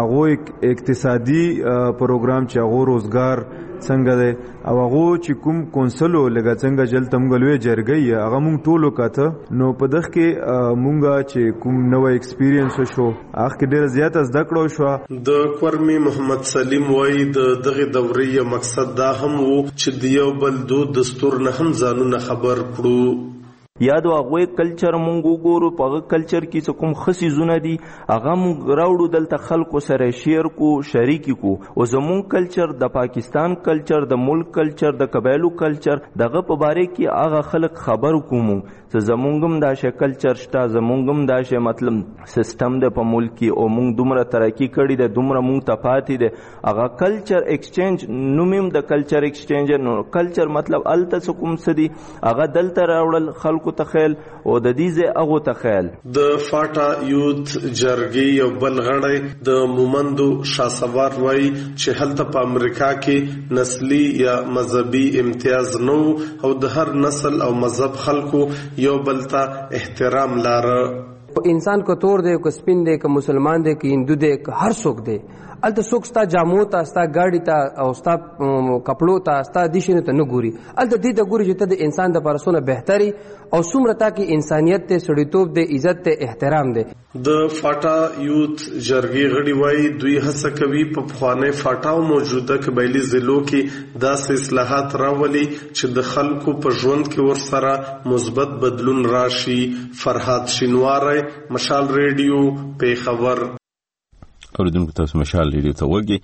هغه اقتصادي پروګرام چې هغه روزګار څنګه ده او هغه چې کوم کونسلو لګا څنګه جل تمګلوي جرګي هغه مونږ ټولو کاته نو په دغه کې مونږه چې کوم نو ایکسپیرینس شو هغه کې ډېر زیات زده کړو شو. د کورمي محمد سلیم وایي د دغه دورې مقصد دا هم وو چې د یو بل دود دستور نه هم ځانونه خبر کړو. یا د هغه کلچر مونږ وګورو په هغه کلچر کې څه کوم خصي زونه دي هغه مونږ راوړو دلته خلکو سره شیر کو شریک کو او زمون کلچر د پاکستان کلچر د ملک کلچر د قبایلو کلچر دغه په باره کې هغه خلک خبر کوم چې زمونږم دا شی کلچر شته زمونږم دا شی مطلب سیستم د په ملک کې او مونږ دومره ترقی کړی د دومره مونږ ته پاتې ده هغه کلچر ایکسچینج نومیم د کلچر ایکسچینج نو کلچر مطلب الته کوم سدي هغه دلته راوړل خلکو تخیل او د دې زه هغه تخیل. د فاټا یوت جرګې یو بل غړی د مومندو شاسوار وایي چې هلته په امریکا کې نسلی یا مذهبي امتیاز نو او د هر نسل او مذهب خلکو یو بل ته احترام لاره. انسان کو تور دے کو سپین دے کو مسلمان دے کو هندو دے کو هر څوک دے الته څوک ستا جامو ته ستا ګاډي ته او ستا کپړو ته ستا دیشنه ته نه ګوري الته دې ته ګوري چې ته د انسان د پرسونه بهتري او څومره تا کې انسانيت ته سړیتوب دې عزت ته احترام دې. د فاټا یوت جرګې غړي وایي دوی هڅه کوي په پخواني فاټا او موجوده قبایلي ضلعو کې داسې اصلاحات راولي چې د خلکو په ژوند کې ورسره مثبت بدلون راشي. فرحات شینواری مشال ریډیو پیښور. اوریدونکو تاسو مشال ریډیو ته وګورئ.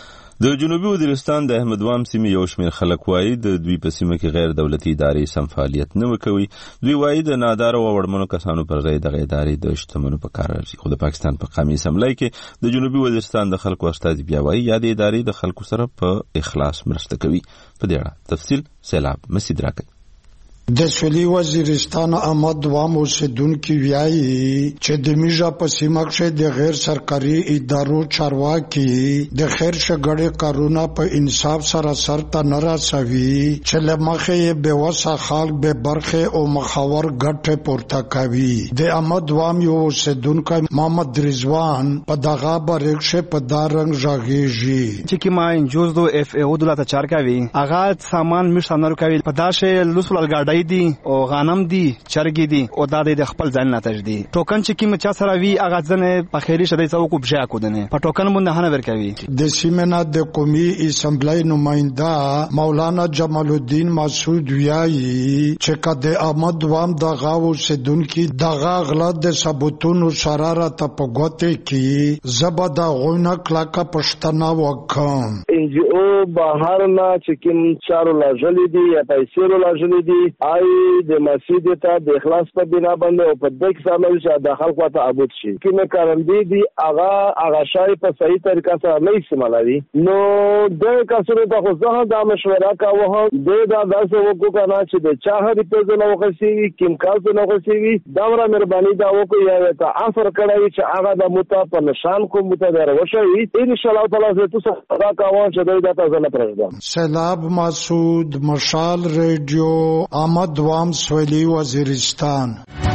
د جنوبي وزیرستان د احمدوام سیمې یو شمېر خلک وایي د دوی په سیمه کې غیر دولتي ادارې سم فعالیت نه کوي. دوی وایي د نادارو او وړمنو کسانو پر ځای دغه ادارې د شتمنو په کار راځي. خو د پاکستان په قومي اسمبلی کې د جنوبي وزیرستان د خلکو استازي بیا وایي یا د ادارې د خلکو سره په اخلاص مرسته کوي. په دې اړه تفصیل سیلاب مسید راکړي. د سویلي وزیرستان احمد وام اوسیدونکي وایي چې د میژه په سیمه کې د غیر سرکاري ادارو چارواکي د خیر شګړې کارونه په انصاف سره سرته نه رسوي چې لمخه یې به وسه خلک به برخه او مخاور ګټه پورته کوي. د احمد وام یو اوسیدونکي محمد رضوان په دغه برخه په دارنګ ژغېږي چې کی ما انجوز دو اف ای او دلته چار کوي اغا سامان مشانر کوي په داشه لوسول ګاډي دی او غنم دی چرګي دی او دا د خپل ځان ناتج دی ټوکن چې کیمه چا سره وی اغه ځنه په خیری شدي څو کو بشا کو دنه په ټوکن مونږ نه ور کوي. د سیمنا د قومي اسمبلی نماینده مولانا جمال الدین مسعود ویایي چې کده احمد وام د غاو سدونکي د غاغله د ثبوتونو شرارت په ګوته کې زبدا غونه کلاکه پښتنه وکم ان جی او بهر نه چې کوم چارو لاجلې دي یا پیسې لاجلې دي آی د مسجد ته د اخلاص په بنا باندې او په دې کې سامل چې د خلکو ته عبادت شي کینه کارندې دي اغا اغا شای په صحیح طریقه سره نه استعمالوي نو د کسره د خو ځه د مشوره کاوه د دا داسې وکړو کنه چې د چاه د په ځنه وخسي کیم کاز نه وخسي دا ور مهرباني دا وکړو یا ته افر کړی چې اغا د متا په نشان کوم متا دروشي ان شاء الله تعالی زه تاسو دا کاوه چې دا تاسو نه پرېږدم. سیلاب مسعود مشال ریډیو احمد وام سویلی وزیرستان.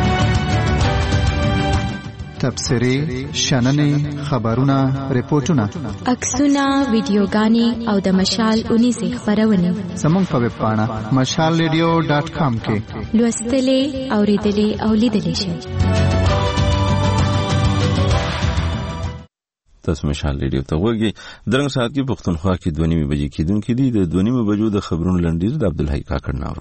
تبصری، شننې، خبرونه، ریپورتونه، عکسونه، ویډیوګانې او د مشال اونیزې خبرونه زموږ په ویب پاڼه مشال ریډیو ډاټ کام کې لوستلې، اوریدلې او لیدلې شئ. تاسو مشال ریډیو ته وګورئ. درنګ ساعت کې پښتونخوا کې دوه نیمې بجې کېدونکې دي. د دوه نیمې بجو د خبرونو لنډیز د عبدالحی کاکړ ناور.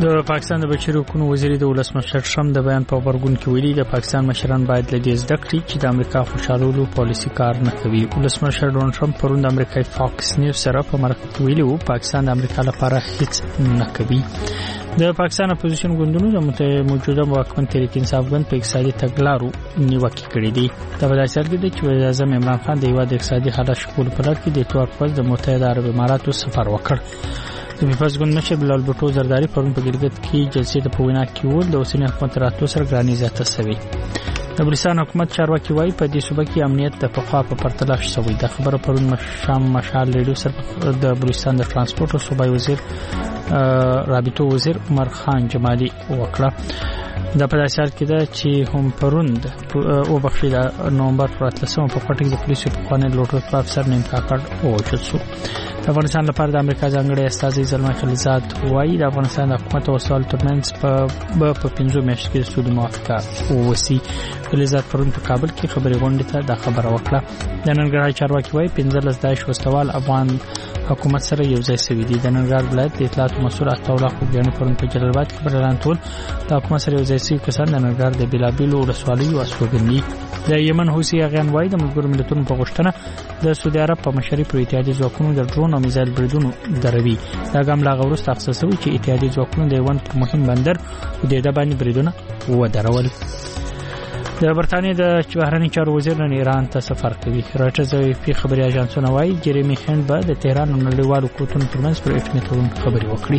د پاکستان د بشري حقوقو وزیر د ولسمشر شرم د بیان په خبرګون کې ویلي د پاکستان مشران باید له دې زده کړي چې د امریکا خوشالولو پالیسي کار نه کوي. ولسمشر ډونالد ټرمپ پرون د امریکای فاکس نیوز سره په مرکه کې ویلي وو پاکستان د امریکا لپاره هیڅ نه کوي. د پاکستان اپوزیشن ګوندونو د موجوده واکمن تحریک انصاف ګوند په اقتصادي تګلارو نیوکه کړې دي. د وزارت کې د وزیر اعظم عمران خان د هیواد اقتصادي حالت شکول په لړ کې د اتفاق پر د متحده عرب اماراتو سفر وکړ. د پیپلز ګوند مشر بلال بوټو زرداری پرون په ګلګت کې جلسې د پوینا کې ول د اوسنی حکومت راتلو سره ګراني زیاته شوی. د بلوچستان حکومت چارواکي وایي په دې صوبه کې امنیت د پخوا په پرتله ښه شوی. د خبره پرون شام مشال ریډیو سره د بلوچستان د ترانسپورت او صوبایي وزیر رابطو وزیر عمر خان جمالي وکړه. د پداسار کې دا چې هم پروند او بخښي د نومبر پر اتلسمه په پټنګ د پولیسو په خوانه لوټو په افسر نیم کاکړ او چتسو. د افغانستان لپاره د امریکا ځانګړي استازي زلمه خلیزات وایي د افغانستان د حکومت او سوال ترمنځ په په پنځو میاشتو کې سود موافقه وسی. خلیزات پرون په کابل کې خبري غونډه ته د خبره وکړه. د ننګرهار چارواکي وایي پنځلس داعش وسوال افغان حکومت سره یو ځای شوی دی. د ننګرهار ولایت د اطلاعات مسؤل عطاءالله خوګیانی پرون په جلال آباد کې برلان ټول د حکومت سره یو ځای شوی کسان د ننګرهار د بلابیلو ولسوالیو استوګنی. د یمن حوثي اغیان وایي د ملګرو ملتونو په غوښتنه د سعودي عرب په مشرۍ پر اتحادیې ځواکونو د ډرون او میزایل بریدونو دروي. دا ګام لا غوړست اخصاص شوی چې اتحادیې ځواکونو د یمن په مهم بندر حدیده باندې بریدونه ودرول. د برتانیې د بهرنی چارو وزیر نن ایران ته سفر کوي. راټرز او پی خبري اژانسونه وایي جریمی هند به د تهران او نړیوالو قوتونو ترمنځ پر اټومي تړون خبري وکړي.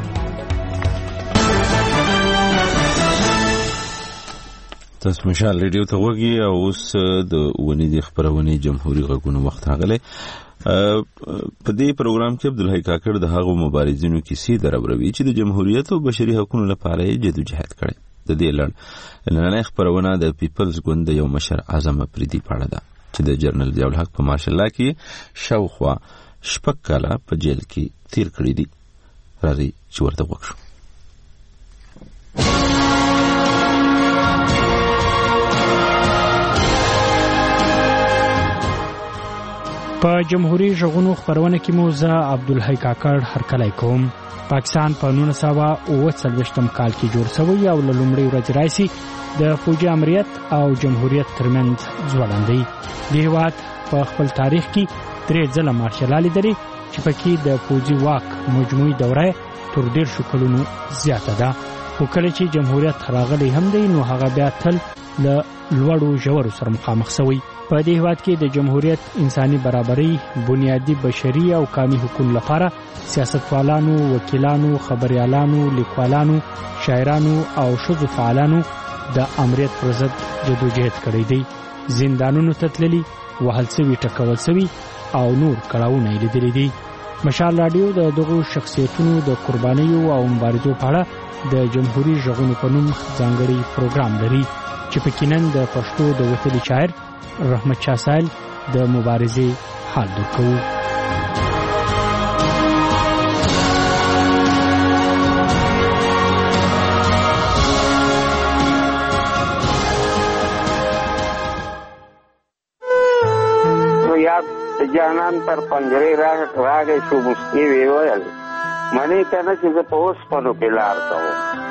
تاسو مشال ریډیو ته وګورئ او اوس د ونی د خبرونه جمهوریت غږونو وخت راغلی. په دې پروګرام کې عبدالحی کاکړ د هغو مبارزینو کیسې دربروي چې د جمهوریت او بشري حقوقو لپاره جدوجہد کړي. د دې لړ نن خبرونه د پیپلز ګوند یو مشر اعظم افریدي پاړه ده چې د جنرال ضیاء الحق په ماشالله کې شاوخوا شپږ کاله په جیل کې تیر کړی دي. راځي چې ورته وګورو. په جمهوریت ژغونو خبرونه کې مو زه عبدالحی کاکړ هرکلی کوم. پاکستان په نولس سوه اوه څلوېښتم کال کې جوړ شوی او له لومړۍ ورځې راهیسې د فوجي امریت او جمهوریت ترمنځ ځوړندۍ. د هېواد په خپل تاریخ کې درې ځله مارشال لیدلې چې پکې د فوجي واک مجموعي دوره تر دېرشو کلونو زیاته ده. خو کله چې جمهوریت راغلی هم دی نو هغه بیا تل له لوړو ژورو سره مخامخ شوی. په دې هېواد کې د جمهوریت انساني برابرۍ، بنیادي بشري او قومي حقوقو لپاره سیاستوالانو، وکیلانو، خبريالانو، لیکوالانو، شاعرانو او ښځو فعالانو د امریت پر ضد جدوجہد کړی دی. زندانونو ته تللي، وهل شوي، ټکول شوي او نور کړاوونه یې لیدلي دي. مشال راډیو د دغو شخصیتونو د قربانیو او مبارزو په اړه د جمهوریت ژغونو په نوم ځانګړی پروګرام لري چې پکې نن د پښتو د وتلي شاعر رحمت شاه سایل د مبارزې حال درکوو. جانان پر پنجرې راغی شو مسکی وی ویل منی کنه چې په اوس پنو کې لار کوم.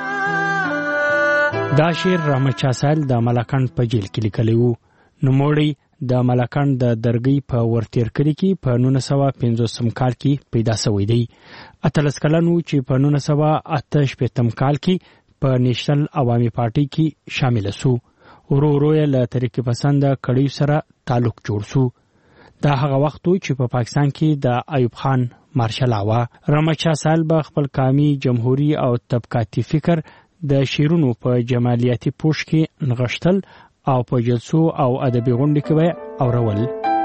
دا شعر رحمت شاه سایل د ملاکنډ په جیل کې لیکلی وو. نوموړی د ملاکنډ د درګۍ په ورتیر کلي کې په نولس سوه پنځوسم کال کې پیدا شوی دی. اتلس کلن و چې په نولس سوه اته شپېتم کال کې په نیشنل عوامي پارټۍ کې شامل شو. ورو ورو یې له طریقې پسند کړیو سره تعلق جوړ شو. دا هغه وخت و چې په پاکستان کې د ایوب خان مارشال و. رحمت شاه سایل به خپل قومي، جمهوري او طبقاتي فکر د شعرونو په جمالیاتي پوښ کې نغښتل او په جلسو او ادبي غونډې کې به اورول.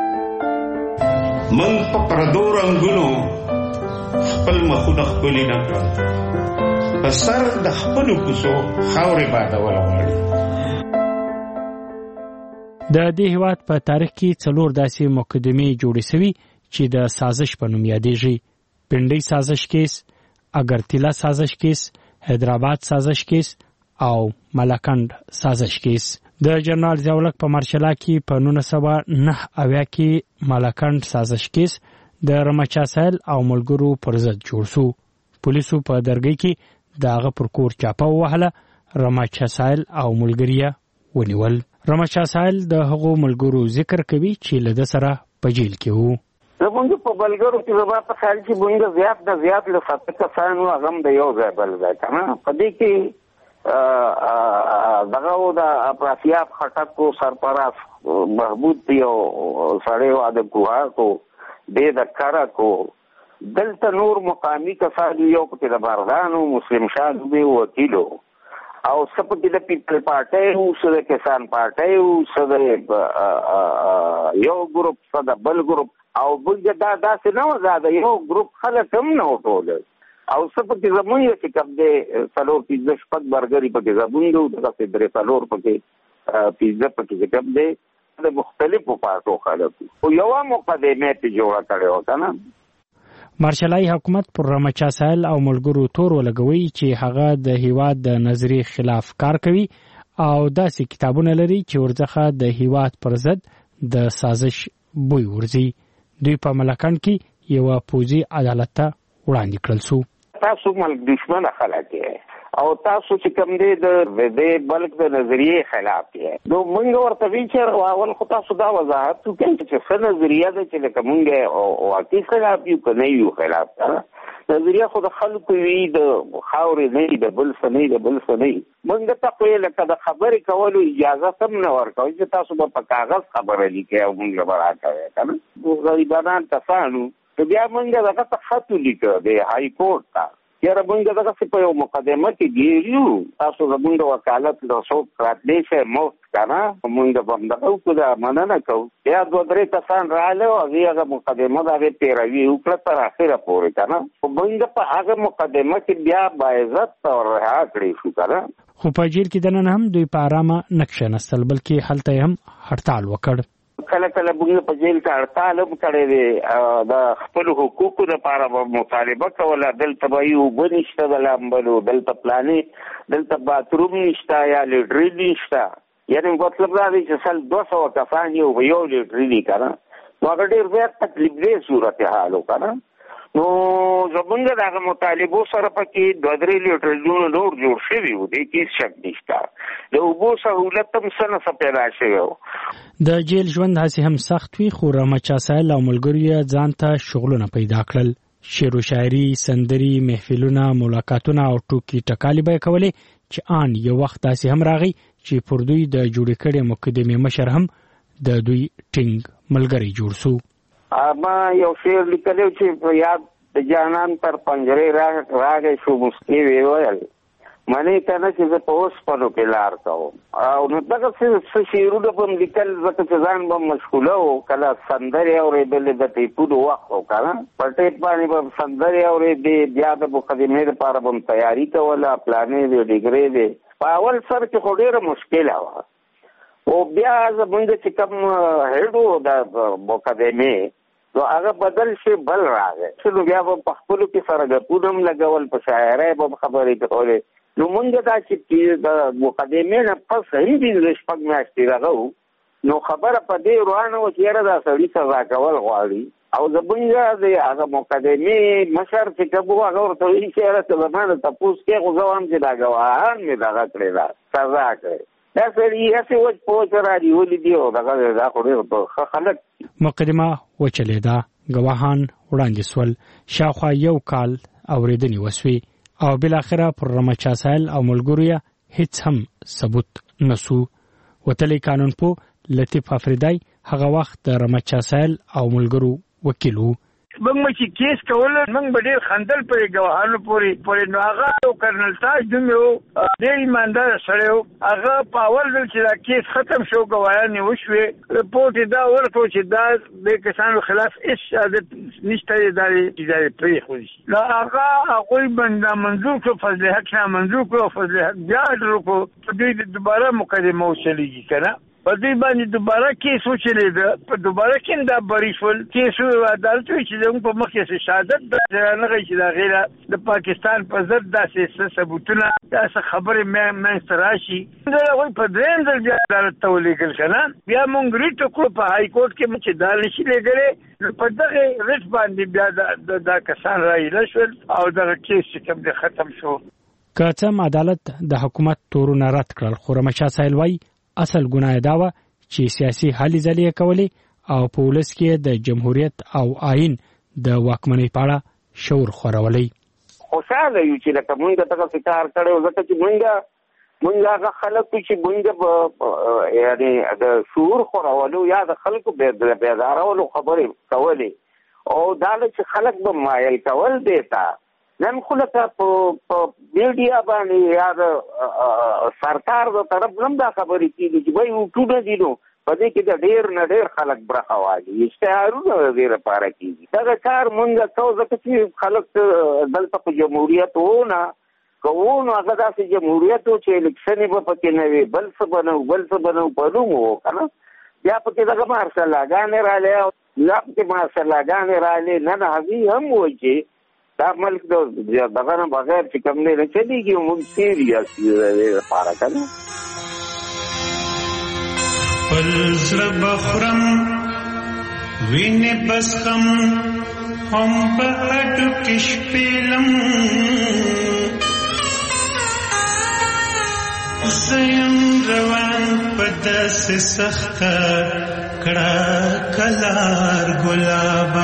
من په پردو رنګونو خپل مخونه ښکلي نه کړل، په سر د خپلو کوڅو خاورې بادول غواړي. د دې هېواد په تاریخ کې څلور داسې مقدمې جوړې شوي چې د سازش په نوم یادېږي: پنډۍ سازش کیس، اګرتیلا سازش کیس، حیدرآباد سازش کیس او ملاکنډ سازش کیس. د جنرال ضیاء الحق په مارشاله کې په نولس سوه نهه اویا کې ملاکنډ سازش کیس د رحمت شاه سایل او ملګرو پر ضد جوړ شو. پولیسو په درګۍ کې د هغه پر کور چاپه ووهله. رماچا سایل او ملګریه ونیول. رماچا سایل د هغو ملګرو ذکر کوي چې له ده سره په جیل کې وو. زمونږ په ملګرو کې زما په خیال چې مونږ زیات نه زیات له سته کسان وو، هغه هم د یو ځای بل ځای که نه. په دې کې دغه و د افراسیاب خټک و، سرپرست محمود یو سړی و د کوهاک و، دی د کرک و. دلته نور مقامي کسان یو پکې د بردان و، مسلم شاه نومې وکیل و، او څه پکې د پیپل پارټۍ و، څه د کسان پارټۍ و، څه د یو ګروپ، څه د بل ګروپ. او موږ دا داسې نه وه، دا د یو ګروپ خلک هم نه و ټول. او څه پکې زمونږ چې کوم دی څلور پنځه شپږ برګري پکې زمونږ و، دغسې درې څلور پکې پنځه پکې چې کوم دی د مختلفو پارټو خلک و. خو یوه مقدمه پې جوړه کړې وه که نه. مارشالای حکومت پر رماچا سایل او ملګرو تور ولګوي چې هغه د هیواد د نظریې خلاف کار کوي او داسې کتابونه لري چې ورڅخه د هیواد پر ضد د سازش بوی ورځي. دوی په ملکند کې یوه پوځي عدالت ته وړاندې کړل سو. تاسو ملک دشمنه خلک یې او تاسو چې کوم دی د دې بلک د نظریې خلاف یې. نو موږ ورته وی چې اول خو تاسو دا وضاحت وکړئ چې څه نظریه ده چې لکه موږ واقعي خلاف یو که نه یو خلاف. نظریه خو د خلکو وي، د خاورې نه وي، د بل څه نه وي، د بل څه نه وي. موږ ته خو یې لکه د خبرې کولو اجازه هم نه ورکوي چې تاسو به په کاغذ خبره لیکئ او موږ به راکوئ که نه. غریبانان کسانو بیا موږ دغه ته خط ولیکه د های کورټ ته، یاره موږ دغسې په یو مقدمه کې ګیر یو، تاسو زموږ د وکالت له څوک راتلی شئ مفت که نه، موږ به همدغه وکړو، دا مننه کوو. بیا دوه درې کسان راغله او هغې هغه مقدمه د هغې پیروي وکړه تر اخره پورې که نه. خو موږ په هغه مقدمه کې بیا باعزت رها کړی شو که نه. خو په جیل کې دننه هم دوی په ارامه نه کښېنستل، بلکې هلته یې هم هړتال وکړ. کله کله موږ په جیل کې هړتال هم کړی دی، د خپلو حقوقو دپاره به مطالبه کوله. دلته به یې اوبه نشته د لامبلو، دلته پلانې، دلته باتروم نشته یا لیټرین نشته. یعنې مطلب دا دی چې سل دوه سوه کسان یو په یو لیټرین که نه، نو هغه ډېر زیات تکلیف دی صورت حال و که نه. نو زمونږ د هغه مطالبو سره پکې دوه درې لیټرینونه نور جوړ شوي وو، دې کې هېڅ شک نشته. د اوبو سهولت هم څه نه څه پیدا شوی و. د جیل ژوند هسې هم سخت وي، خو رماچا سایل او ملګرو یې ځان ته شغلونه پیدا کړل. شعر و شاعري، سندري، محفلونه، ملاقاتونه او ټوکې ټکالې به یې کولې چې آن یو وخت داسې هم راغی چې پر دوی د جوړې کړې مقدمې مشر هم د دوی ټینګ ملګری جوړ سو. ما یو شعر لیکلی چې په یاد د جانان تر پنجرې راغی شو مسکي ویې ویل منې ته نه چې زه په اوسپنو کې لار کوم. او نو دغسې څه شعرونه به م لیکل ځکه چې ځان به مشغوله و. کله سندرې اورېدلې د ټیپونو وخت و که نه، په ټیپ باندې به م سندرې اورېدې، بیا د مقدمې دپاره به م تیاري کوله، پلانې دې ډیګرې دې. په اول سر کې خو ډېره مشکله وه. او بیا زمونږ چې کوم هیډ و د مقدمې نو هغه بدل شي بل راغی، نو بیا به په خپلو کې سره ګپونه هم لګول، په شاعرۍ به خبرې کولې. نو مونږ دا چې د مقدمې نه پس هم پنځه شپږ میاشتې دغه وو، نو خبره په دې روانه وه چې یاره دا سړي سزا کول غواړي. او زمونږ د هغه مقدمې مشر چې کوم و هغه ورته وایي چې یاره که زما نه تپوس کې خو زه وایم چې دا ګواهان مې دغه کړې ده، سزا کړې. دا سړي هسې وچ په وچه رانیولي دي او دغه دا خو ډېر ښه خلک. مقدمه وچلېده، ګواهان وړاندې سول، شاوخوا یو کال اورېدنې وسوې او بالاخره پر رماچا سایل او ملګرو یې هیڅ هم ثبوت نسو. وتلی قانونپوه لطیف افریدی هغه وخت د رماچا سایل او ملګرو وکیل و. موږ چې کیس کوله موږ به ډېر خندل پرې ګواهانو پورې پورې. نو هغه یو کرنل تاج نوم یې و، ډېر ایمانداره سړی و. هغه په اول ځل چې دا کیس ختم شو، ګواهان یې وشوې، رپورټ یې دا ورکړو چې دا دې کسانو خلاف هېڅ شهادت نشته، دا یې پرېښودي. نو هغه هغوی باندې منظور کړو، فضل حق نامنظور کړو، فضل حق بیا اډر وکړو په دوی دوباره مقدمه وچلېږي که نه. په دوی باندې دوباره کیس وچلېده، په دوباره کې هم دا بری شول. کیس عدالت وایي چې زموږ په مخ کې شهادت رانغی چې د هغې د پاکستان په ضد داسې څه ثبوتونه داسې خبرې منځته راشي. هغوی په درېیم ځل بیا عدالت ته ولېږل که نه. بیا مونږ ریټ وکړو په های کورټ کې چې دا نشي لېږلی. نو په دغې ریټ باندې بیا دا کسان رایله شول او دغه کیس چې کوم دی ختم شو. که څه عدالت د حکومت تورونه رد کړل، خو رحمت شاه سایل وایي اصل ګناه دا وه چې سیاسي هلې ځلې کولې او په ولس کې د جمهوریت او آئین د واکمنۍ په اړه شعور خورولی. خوشاله یو چې لکه مونږ دغه کار کړی، ځکه چې مونږ مونږ هغه خلک چې مونږ یعنې د شعور خورولو یا د خلکو بیدارولو خبرې کولې او دا چې خلک به مایل کول دی ته. نن خو لکه په میډیا باندې یا د سرکار د طرف هم دا خبرې کېږي چې بهی وټونه دي نو په دې کې د ډېر نه ډېر خلک برخه واخلي، اشتهارونه د دې لپاره کېږي. دغه کار مونږ کوو ځکه چې خلک دلته په جمهوریت ونه کوو نو هغه داسې جمهوریت و چې الکشنې به پکې نه وي، بل څه به نه و بل څه به نه و په نوم و که نه. بیا پکې دغه مارشالاګانې راغلې او بیا پکې مارشالاګانې راغلې. نن هغوی هم وایي چې دا ملک د دغه نه بغیر چې کوم دی نه چلېږي، موږ سیریس یو د دې لپاره که نه. خپل زړه به خورم وینې بسخم هم په هډو کې شپېلم، زیم روان په داسې سخته کړه کلار ګلابه.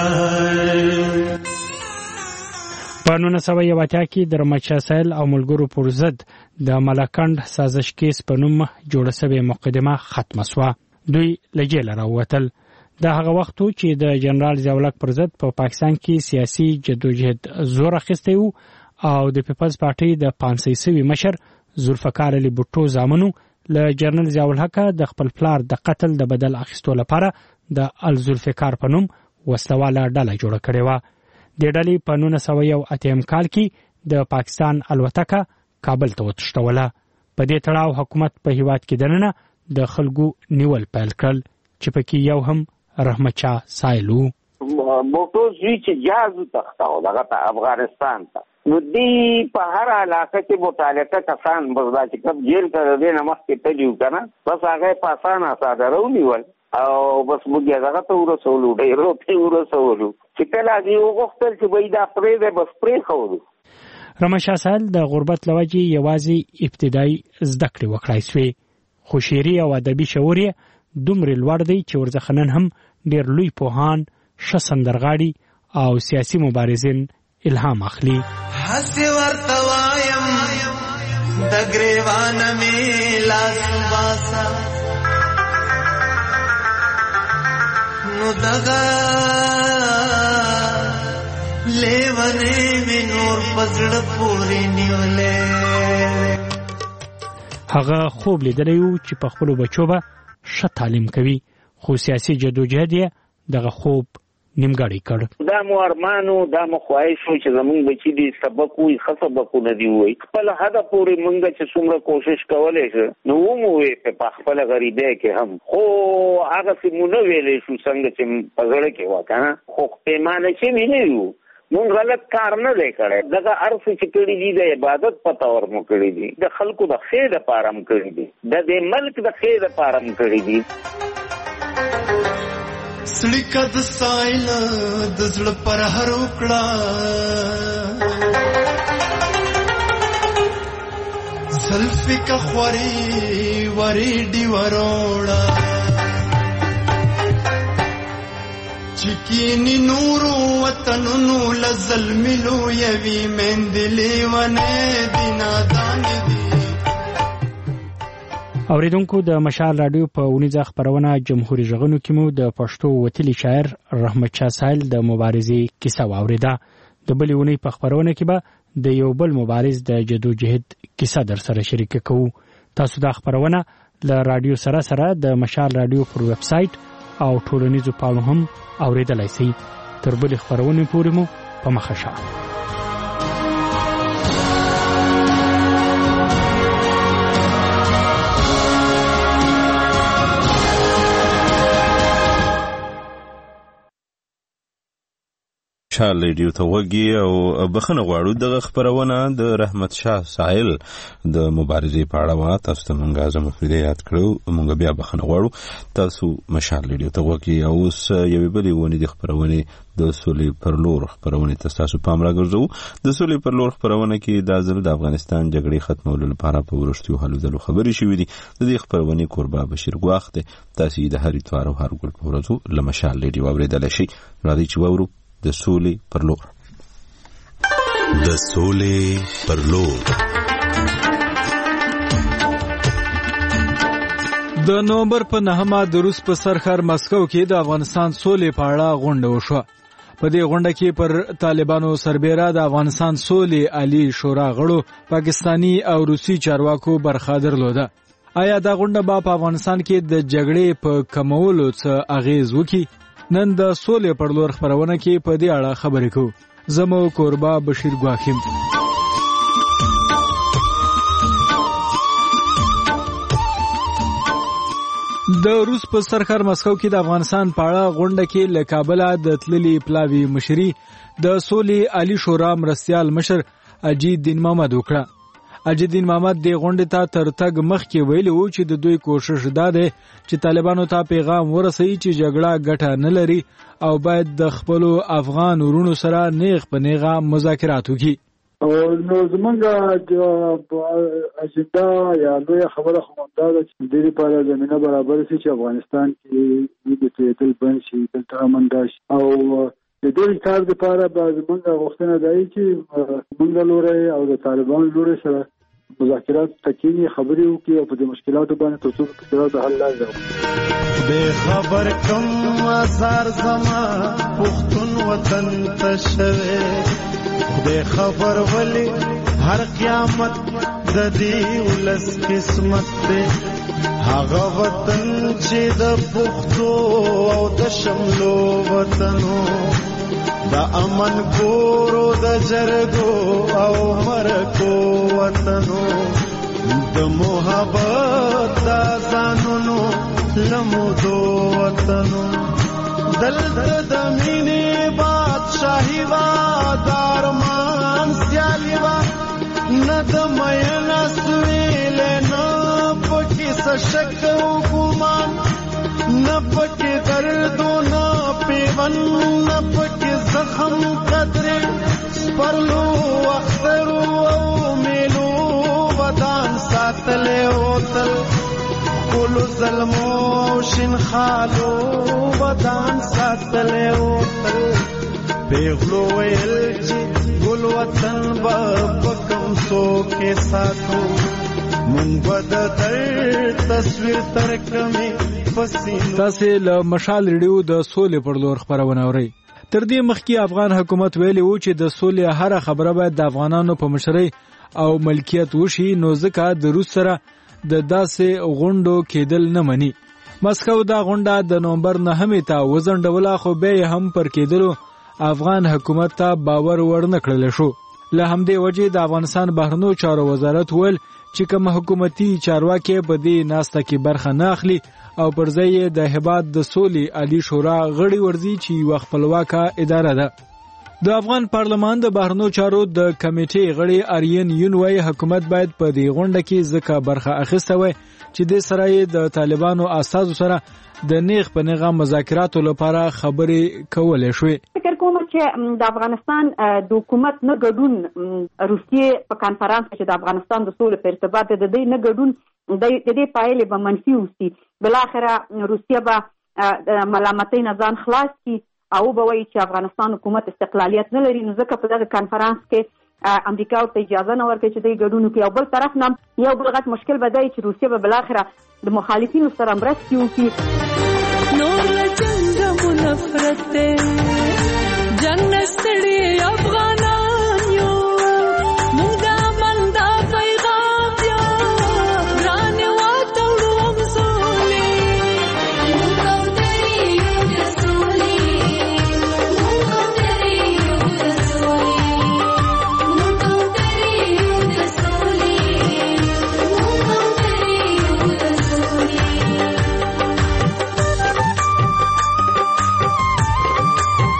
په نولس سوه یو اتیا کې د رحمت شاه سایل او ملګرو پر ضد د ملاکنډ سازش کیس په نوم جوړه شوې مقدمه ختمه شوه. دوی له جیله راووتل. دا هغه وخت و چې د جنرال ضیاءالحق پر ضد په پاکستان کې سیاسي جدوجهد زور اخیستی و او د پیپلز پارټۍ د پانسۍ سوي مشر ذوالفقار علي بوټو زامنو له جنرال ضیاءالحق د خپل پلار د قتل د بدل اخیستو لپاره د الذوالفقار په نوم وسلواله ډله جوړه کړې وه. د ډلې په نولس سوه یو اتیم کال کې د پاکستان الوتکه کابل ته وتښتوله. په دې تړاو حکومت په هیواد کې دننه د خلکو نیول پیل کړل چې پکې یو هم رحمت شاه سایل و. بوټو زوی چې جاز وتښتاو دغه ته افغانستان ته، نو دوی په هر علاقه کې متعلقه کسان بس دا چې کوم جیل ته د دې نه مخکې تلي وو که نه، بس هغه یې په اسانه ساده راونیول او بس موږ یې دغه ته ورسولو، ډېرو ته یې ورسولو چې کله هغوی وغوښتل چې به یې دا پرېږدی بس پرېښودو. رحمت شاه سایل د غربت له وجې یوازې ابتدایي زده کړې وکړای سوې، خو شعري او ادبي شعور یې دومره لوړ دی چې ورڅخه نن هم ډېر لوی پوهان، ښه سندرغاړي او سیاسي مبارزین الهام اخلي. هسې ورته وایم د ګریوانه مې لاس باسه، نو دغه لیونې مې نور په زړه پورې نیولې. هغه خوب لیدلی و چې په خپلو بچو به ښه تعلیم کوي، خو سیاسي جدوجهد یې دغه خوب نیمګړی کړ. دا مو ارمان و، دا مو خواهش و چې زمونږ بچي دې سبق ووایي، ښه سبقونه دې ووایي. خپل حده پورې مونږ چې څومره کوشش کولی شو نو ومو په خپله غریبۍ کې هم، خو هغسې مو نه ویلی شو څنګه چې په زړه کې وه که نه، خو پیمانه شوي نه یو. مونږ غلط کار نه دی کړی. دغه هر څه چې کړي دي د عبادت په طور مو کړي دي، د خلکو د ښې دپاره هم کړي دي، د دې ملک د ښې دپاره هم کړي دي. سړیکه د سایل د زړه پر هر وکړه، زلفې که خورې ورې ډي وروړه، چې کینی نورو وطنونو له ظلمې لویوي میندې لیونې دي نادانې دي. اوریدونکو د مشال رادیو په اونیزه خبرونه جمهوریت غږونو کې مو د پښتو وتلی شاعر رحمت شاه سایل د مبارزې کیسه واوریده. د بلې اونۍ په خبرونه کې به د یو بل مبارز د جدوجهد کیسه در سره شریک کوو. تاسو دا خبرونه له رادیو سره سره د مشال رادیو پر ویب سایټ او ټولنیزو پاڼو هم اوریدلای شئ. تر بلې خبرونه پورې مو په مخه شه. مشال ریډیو ته وګي او بخنه غواړو د خبرونه د رحمت شاه ساحل د مبارزې په اړه وا تاسو ته مونږه اعظم افریدي یاد کړو مونږ بیا بخنه غواړو تاسو مشال ریډیو ته وګي او اوس یوې بلې ونې د خبرونه د سولې پر لور خبرونه تاسو پام راګرځو د سولې پر لور خبرونه کې د ځل د افغانستان جګړې ختمولو لپاره په ورشتو حل دلو خبرې شوې دي د دې خبرونه قربا بشیر ګواخته تاسو د هر اتوار او هر ګل په ورځو لمشال ریډیو اوریدل شي راځي چې وورو د سولې پر لور د سولې پر لور د نومبر په نهمه د روس په سرخر مسکو کې د افغانستان سولې په اړه غونډه وشوه. په دې غونډه کې پر طالبانو سربېره د افغانستان سولې عالی شورا غړو پاکستانی او روسي چارواکو برخه درلوده. آیا دا غونډه به په افغانستان کې د جګړې په کمولو څه اغیز وکړي؟ نن د سولې پر لور خبرونه کې په دې اړه خبرې کوو. زمو قربا بشیر ګواخیم. د روس په سرخر مسکو کې د افغانستان په اړه غونډه کې له کابل د تللی پلاوی مشري د سولې عالی شورا مرستيال مشر اجید دین محمد وکړه. اجید دین محمد د غونډې ته تر تګ مخکې ویلي و چې د دوی کوشش دا دی چې طالبانو ته پیغام ورسوي چې جګړه ګټه نه لري او باید د خپل افغان ورونو سره نیغ په نیغه مذاکرات وکړي. نو زمونږ اجندا یا لوی خبره خو دا ده چې د دې لپاره زمينه برابر شي چې افغانستان کې د تېدل بند شي دلته امن راشي او د دې کار لپاره به زمونږ غوښتنه ده چې موږ لوري او د طالبان لوري سره مذاکرات تکینی خبرې وکړي او په دې مشکلاتو باندې توڅو کې د حل لارې وي. به خبر کوم آثار زما پښتون وطن تشوي به خبر ولی هر قیامت د دې ولس قسمت ده هغه وطن چې د پښتو او د شملو وطنو د امن کورو د جرګو او مرکو وطنو د محبت د ځانونو لمودو وطنو دلته د مینې بادشاہي وا دارمان سیالي وا نه د مین سویل نه پکې سشک او ګمان نه پکې درد نه پیون نه پکې زخم قدرې سپرلو اخترو او میلو ودان ساتلې اوتل کولو ظلمو او شنخالو ودان ساتلې اوتل پیغلو ویل چې ګل وطن با پکم سو کې ساتو مونږ بد تر تصویر تر کمې پسینو. تاسو له مشال ریډیو د سولې پر لور خبرونه اورئ. تر دې مخکې افغان حکومت ویلي و چې د سولې هر خبره باید د افغانانو په مشرۍ او ملکیت وشي نو ځکه د روس سره د داسې غونډو کېدل نه مني. مسکو دا غونډه د نومبر نهمې ته وزنډوله خو بیا هم پر کېدلو افغان حکومت ته باور ورنه کړل شو. له همدې وجې د افغانستان بهرنیو چارو وزارت ویل چې کوم حکومتي چارواکي په دې ناسته کې برخه نه اخلي او پر ځای د هبات د سولې عالی شورا غړي ورزي چې یو خپلواکه اداره ده. د افغان پارلمان د بهرنیو چارو د کمیټې غړي آرین یونوي حکومت باید په دې غونډه کې ځکه برخه اخیسته وي چې د سرای د طالبانو اساسو سره د نیغ په نیغه مذاکراتو لپاره خبرې کولې شوې. فکر کوم چې د افغانستان د حکومت نه ګډون روسیې په کانفرنس کې د افغانستان د سولې په ارتباط د دې نه ګډون د دې پایلې به منفي وي. بل اخره روسیه به ملامتۍ نه ځان خلاص کړي او به وایي چې افغانستان حکومت استقلالیت نه لري نو ځکه په دغه کانفرنس کې امریکا ورته اجازه نه ورکوي چې دوی ګډون وکړي. او بل طرف نه یو بل غټ مشکل به دی چې روسیه به بالاخره د مخالفینو سره مرستې وکړي. نور له جنګه مو نفرت دی جنګ نه ستړي افغانان یو موږ د امن دا پیغام یو ګرانې واته وړو هم سولې موږ کوترې یو د سولې موږ کوترې یو د سولې موږ کوترې یو د سولې موږ کوترې یو د سولې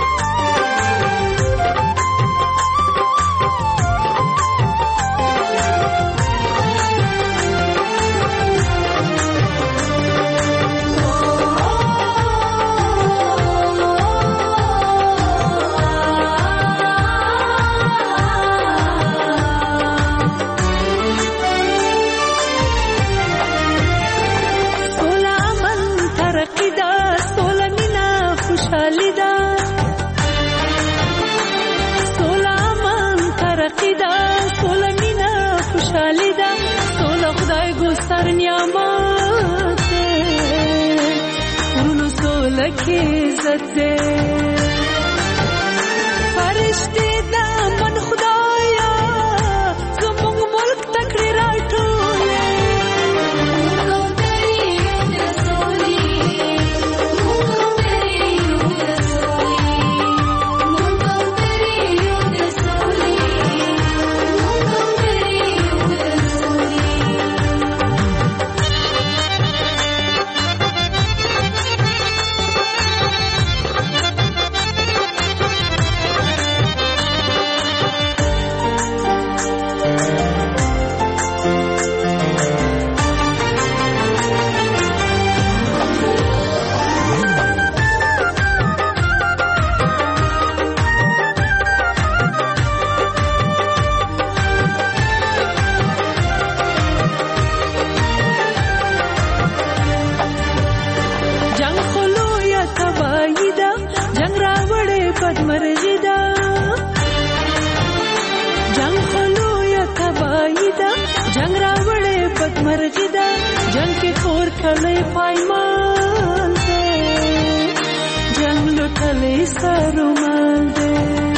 لټلې پایمان دی جنگ لټلې سرمال دی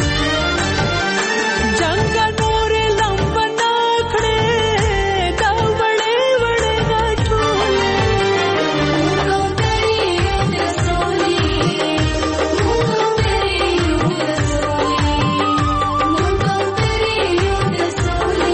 جنگ نور لمبه نکړې دا وړې وړې غټولې مونږ ترې یو د سولې مونږ ترې یو د سولې مونږ ترې یو د سولې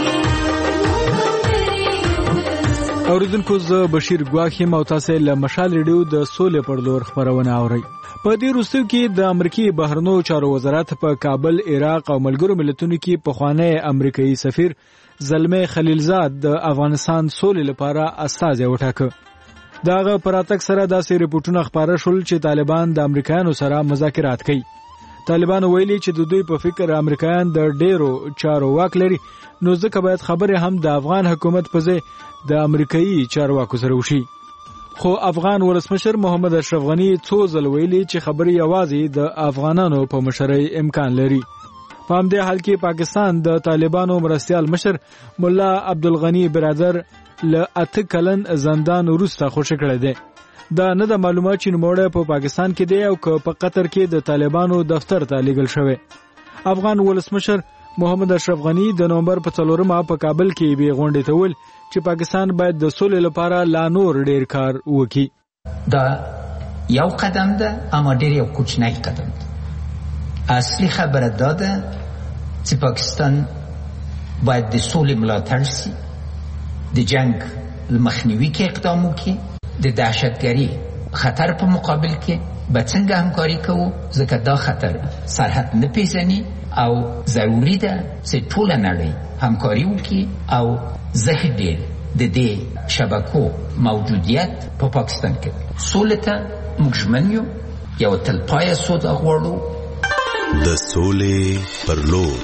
مونږ ترې یو د سولې. اوریدونکو زه بشیر ګواخیم او تاسو له مشال ریډیو د سولې پر لور خبرونه اورئ. په دې وروستیو کې د امریکای بهرنیو چارو وزارت په کابل، عراق او ملګرو ملتونو کې پخوانی امریکایي سفیر زلمه خلیلزاد د افغانستان سولې لپاره استازی وټاکه. داغه پراتک سره داسې ریپورتونه خبره شول چې طالبان د امریکایانو سره مذاکرات کوي. طالبان ویلي چې د دوی په فکر امریکایان د ډیرو چارو واک لري، نو ځکه باید خبره هم د افغان حکومت په ځای د امریکایي چارواکو سره وشي. خو افغان ولسمشر محمد اشرف غنی څو ځل ویلي چې خبرې یوازې د افغانانو په مشرۍ امکان لري. په همدې حال کې پاکستان د طالبانو مرستیال مشر مولا عبدالغنی برادر له اته کلن زندان وروسته خوشی کړی دی. دا نه د معلومات چې نوموړی په پاکستان کې دی او که په قطر کې د طالبانو دفتر ته لیږل شوی. افغان ولسمشر محمد اشرف غنی د نومبر په څلورمه په کابل کې به غونډې ته ویل چې پاکستان باید د سولې لپاره لا نور ډیر کار وکړي. دا یو قدم ده، اما ډیر یو کوچنی قدم ده. اصلي خبره دا ده چې پاکستان باید د سولې ملاتړ شي، د جنگ مخنیوي کې اقدام وکړي، د دهشتګري خطر په مقابل کې به څنګه همکاري کوو، ځکه دا خطر سرحد نه پیژني او ضروري ده چې ټوله نړۍ همکاري وکړي او زه ډېر د دې شبکو موجودیت په پاکستان کې سولې ته موږ ژمن یو، یو تلپایه سوله غواړو. د سولې پر لور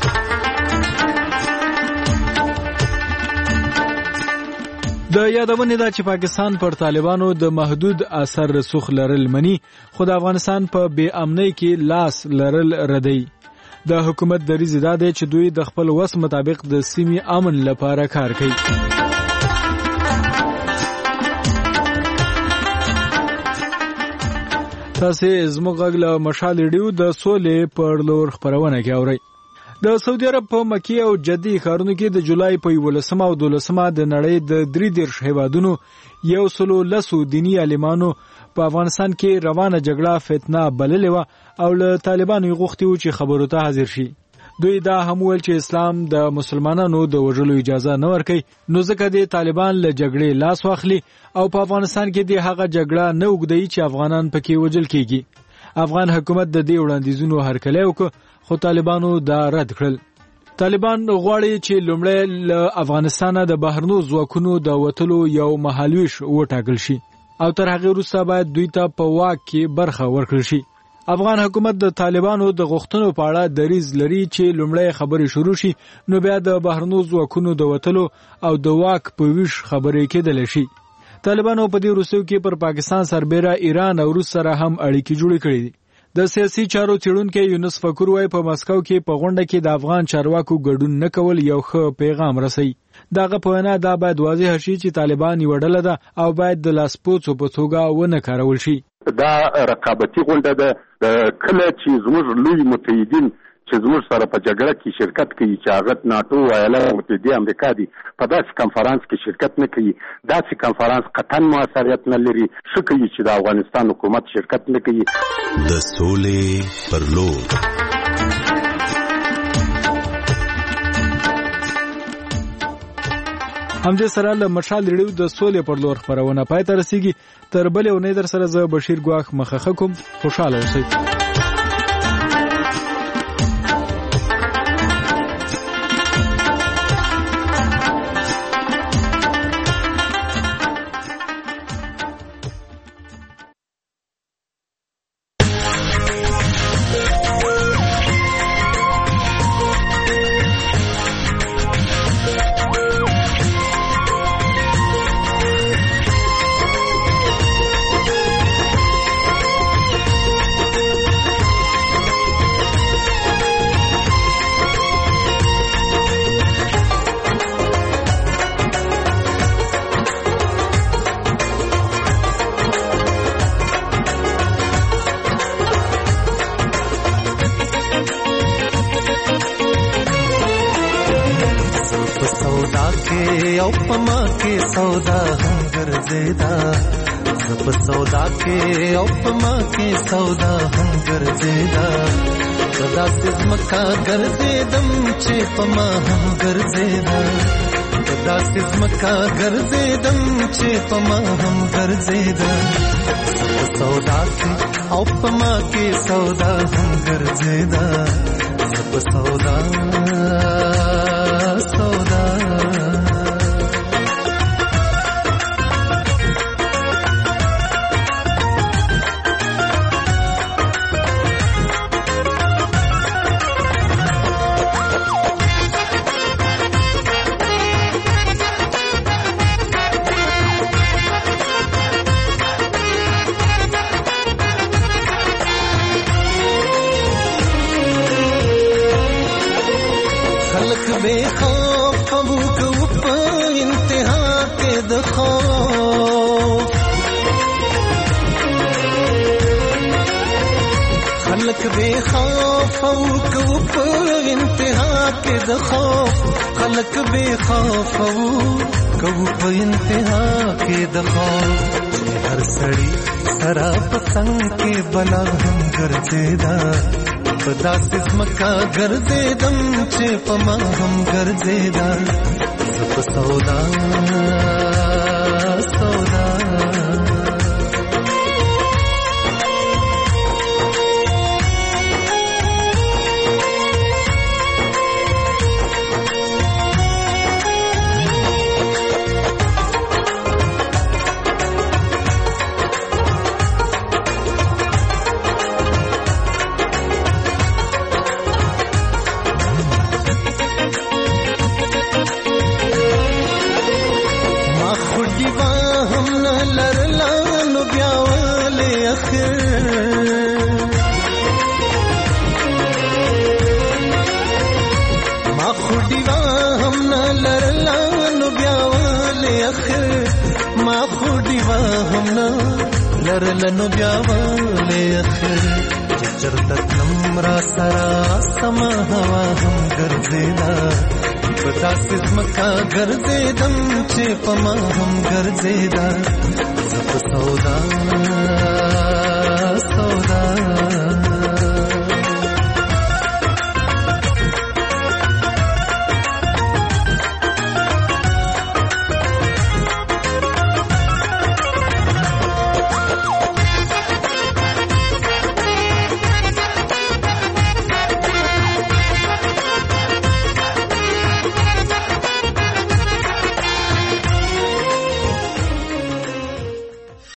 د یادونې دا چې پاکستان پر طالبانو د محدود اثر رسوخ لرل مني، خو د افغانستان په بې امنۍ کې لاس لرل ردی. د حکومت دریځ دا دی چې دوی د خپل وس مطابق د سیمې امن لپاره کار کوي. تاسو زموږ غږ له مشال ریډیو د سولې پر لور خبرونه کې اورئ. د سعودي عرب په مکی او جدي ښارونو کې د جولای په یولسمه او دولسمه د نړۍ د درې دیرش هیوادونو یو سلو لسو دینی عالمانو په افغانستان کې روانه جګړه فتنه بللې و او له طالبانو غوښتي و چې خبرو ته حاضر شي. دوی دا هم ویل چې اسلام د مسلمانانو د وژلو اجازه نه ورکوي، نو ځکه د طالبان له جګړې لاس واخلي او په افغانستان کې د هغه جګړه نه اوږدوي چې افغانان پکې وژل کیږي. افغان حکومت د دې وړاندیزونو هرکلی وکړ، خو طالبانو دا رد کړل. طالبان غواړي چې لومړی له افغانستان د بهرنو ځواکونو د وټلو یو مهالویش وټاکل شي او تر هغه وروسته باید دوی ته په واک کې برخه ورکړل شي. افغان حکومت د طالبانو د غوښتنو په اړه دریځ لري چې لومړی خبرې شروع شي، نو بیا د بهرنو ځواکونو د وټلو او د واک په ویش خبرې کېدل شي. طالبانو په دې وروستیو کې پر پاکستان سربېره ایران او روس سره هم اړیکې جوړې کړې دي. د سیاسي چارو څېړونکي یونس فکر وايي په مسکو کې په غونډه کې د افغان چارواکو ګډون نه کول یو ښه پیغام رسوي. دغه په وینا دا باید واضح شي چې طالبان یو ډله ده او باید د لاسپوڅو په توګه ونه کارول شي. دا رقابتي غونډه ده، کله چې زموږ لوی متحدین چې زموږ سره په جګړه کې شرکت کوي چې هغه ناتو او ایالات متحده امریکا دي، په داسې کنفرانس کې شرکت نه کوي. داسې کنفرانس قطعا موثریت نه لري. ښه کوي چې د افغانستان حکومت شرکت نه کوي. د سولې پر لور همدې سره له مشال ریډیو د سولې پر لور خبرونه پای ته رسیږي. تر بلې اونۍ در سره زه بشیر ګواخ مخه کوم. خوشاله اوسئ. او پما کې سودا هم ګرځیدا زپ سودا کې او پما کې سودا هم ګرځیدا صدا سزمکا ګرځیدم چې پما هم ګرځیدا صدا سزمکا ګرځیدم چې پما هم ګرځیدا سودا کې او پما کې سودا هم ګرځیدا زپ سودا سودا خلق بے خوف او کو په انتها کې د خوف خلق بے خوف او کو په انتها کې د خوف هر سړی سرا پسنګ کې بلا هم ګرځیدا پدا سزمکا ګرځیدم چې پما هم ګرځیدا زپ سودا سودا لرلنو بیاواله اخر چرته نمرا سرا سما هوا هم ګرځیدا پتا سزمکا ګرځیدم چې پما هم ګرځیدا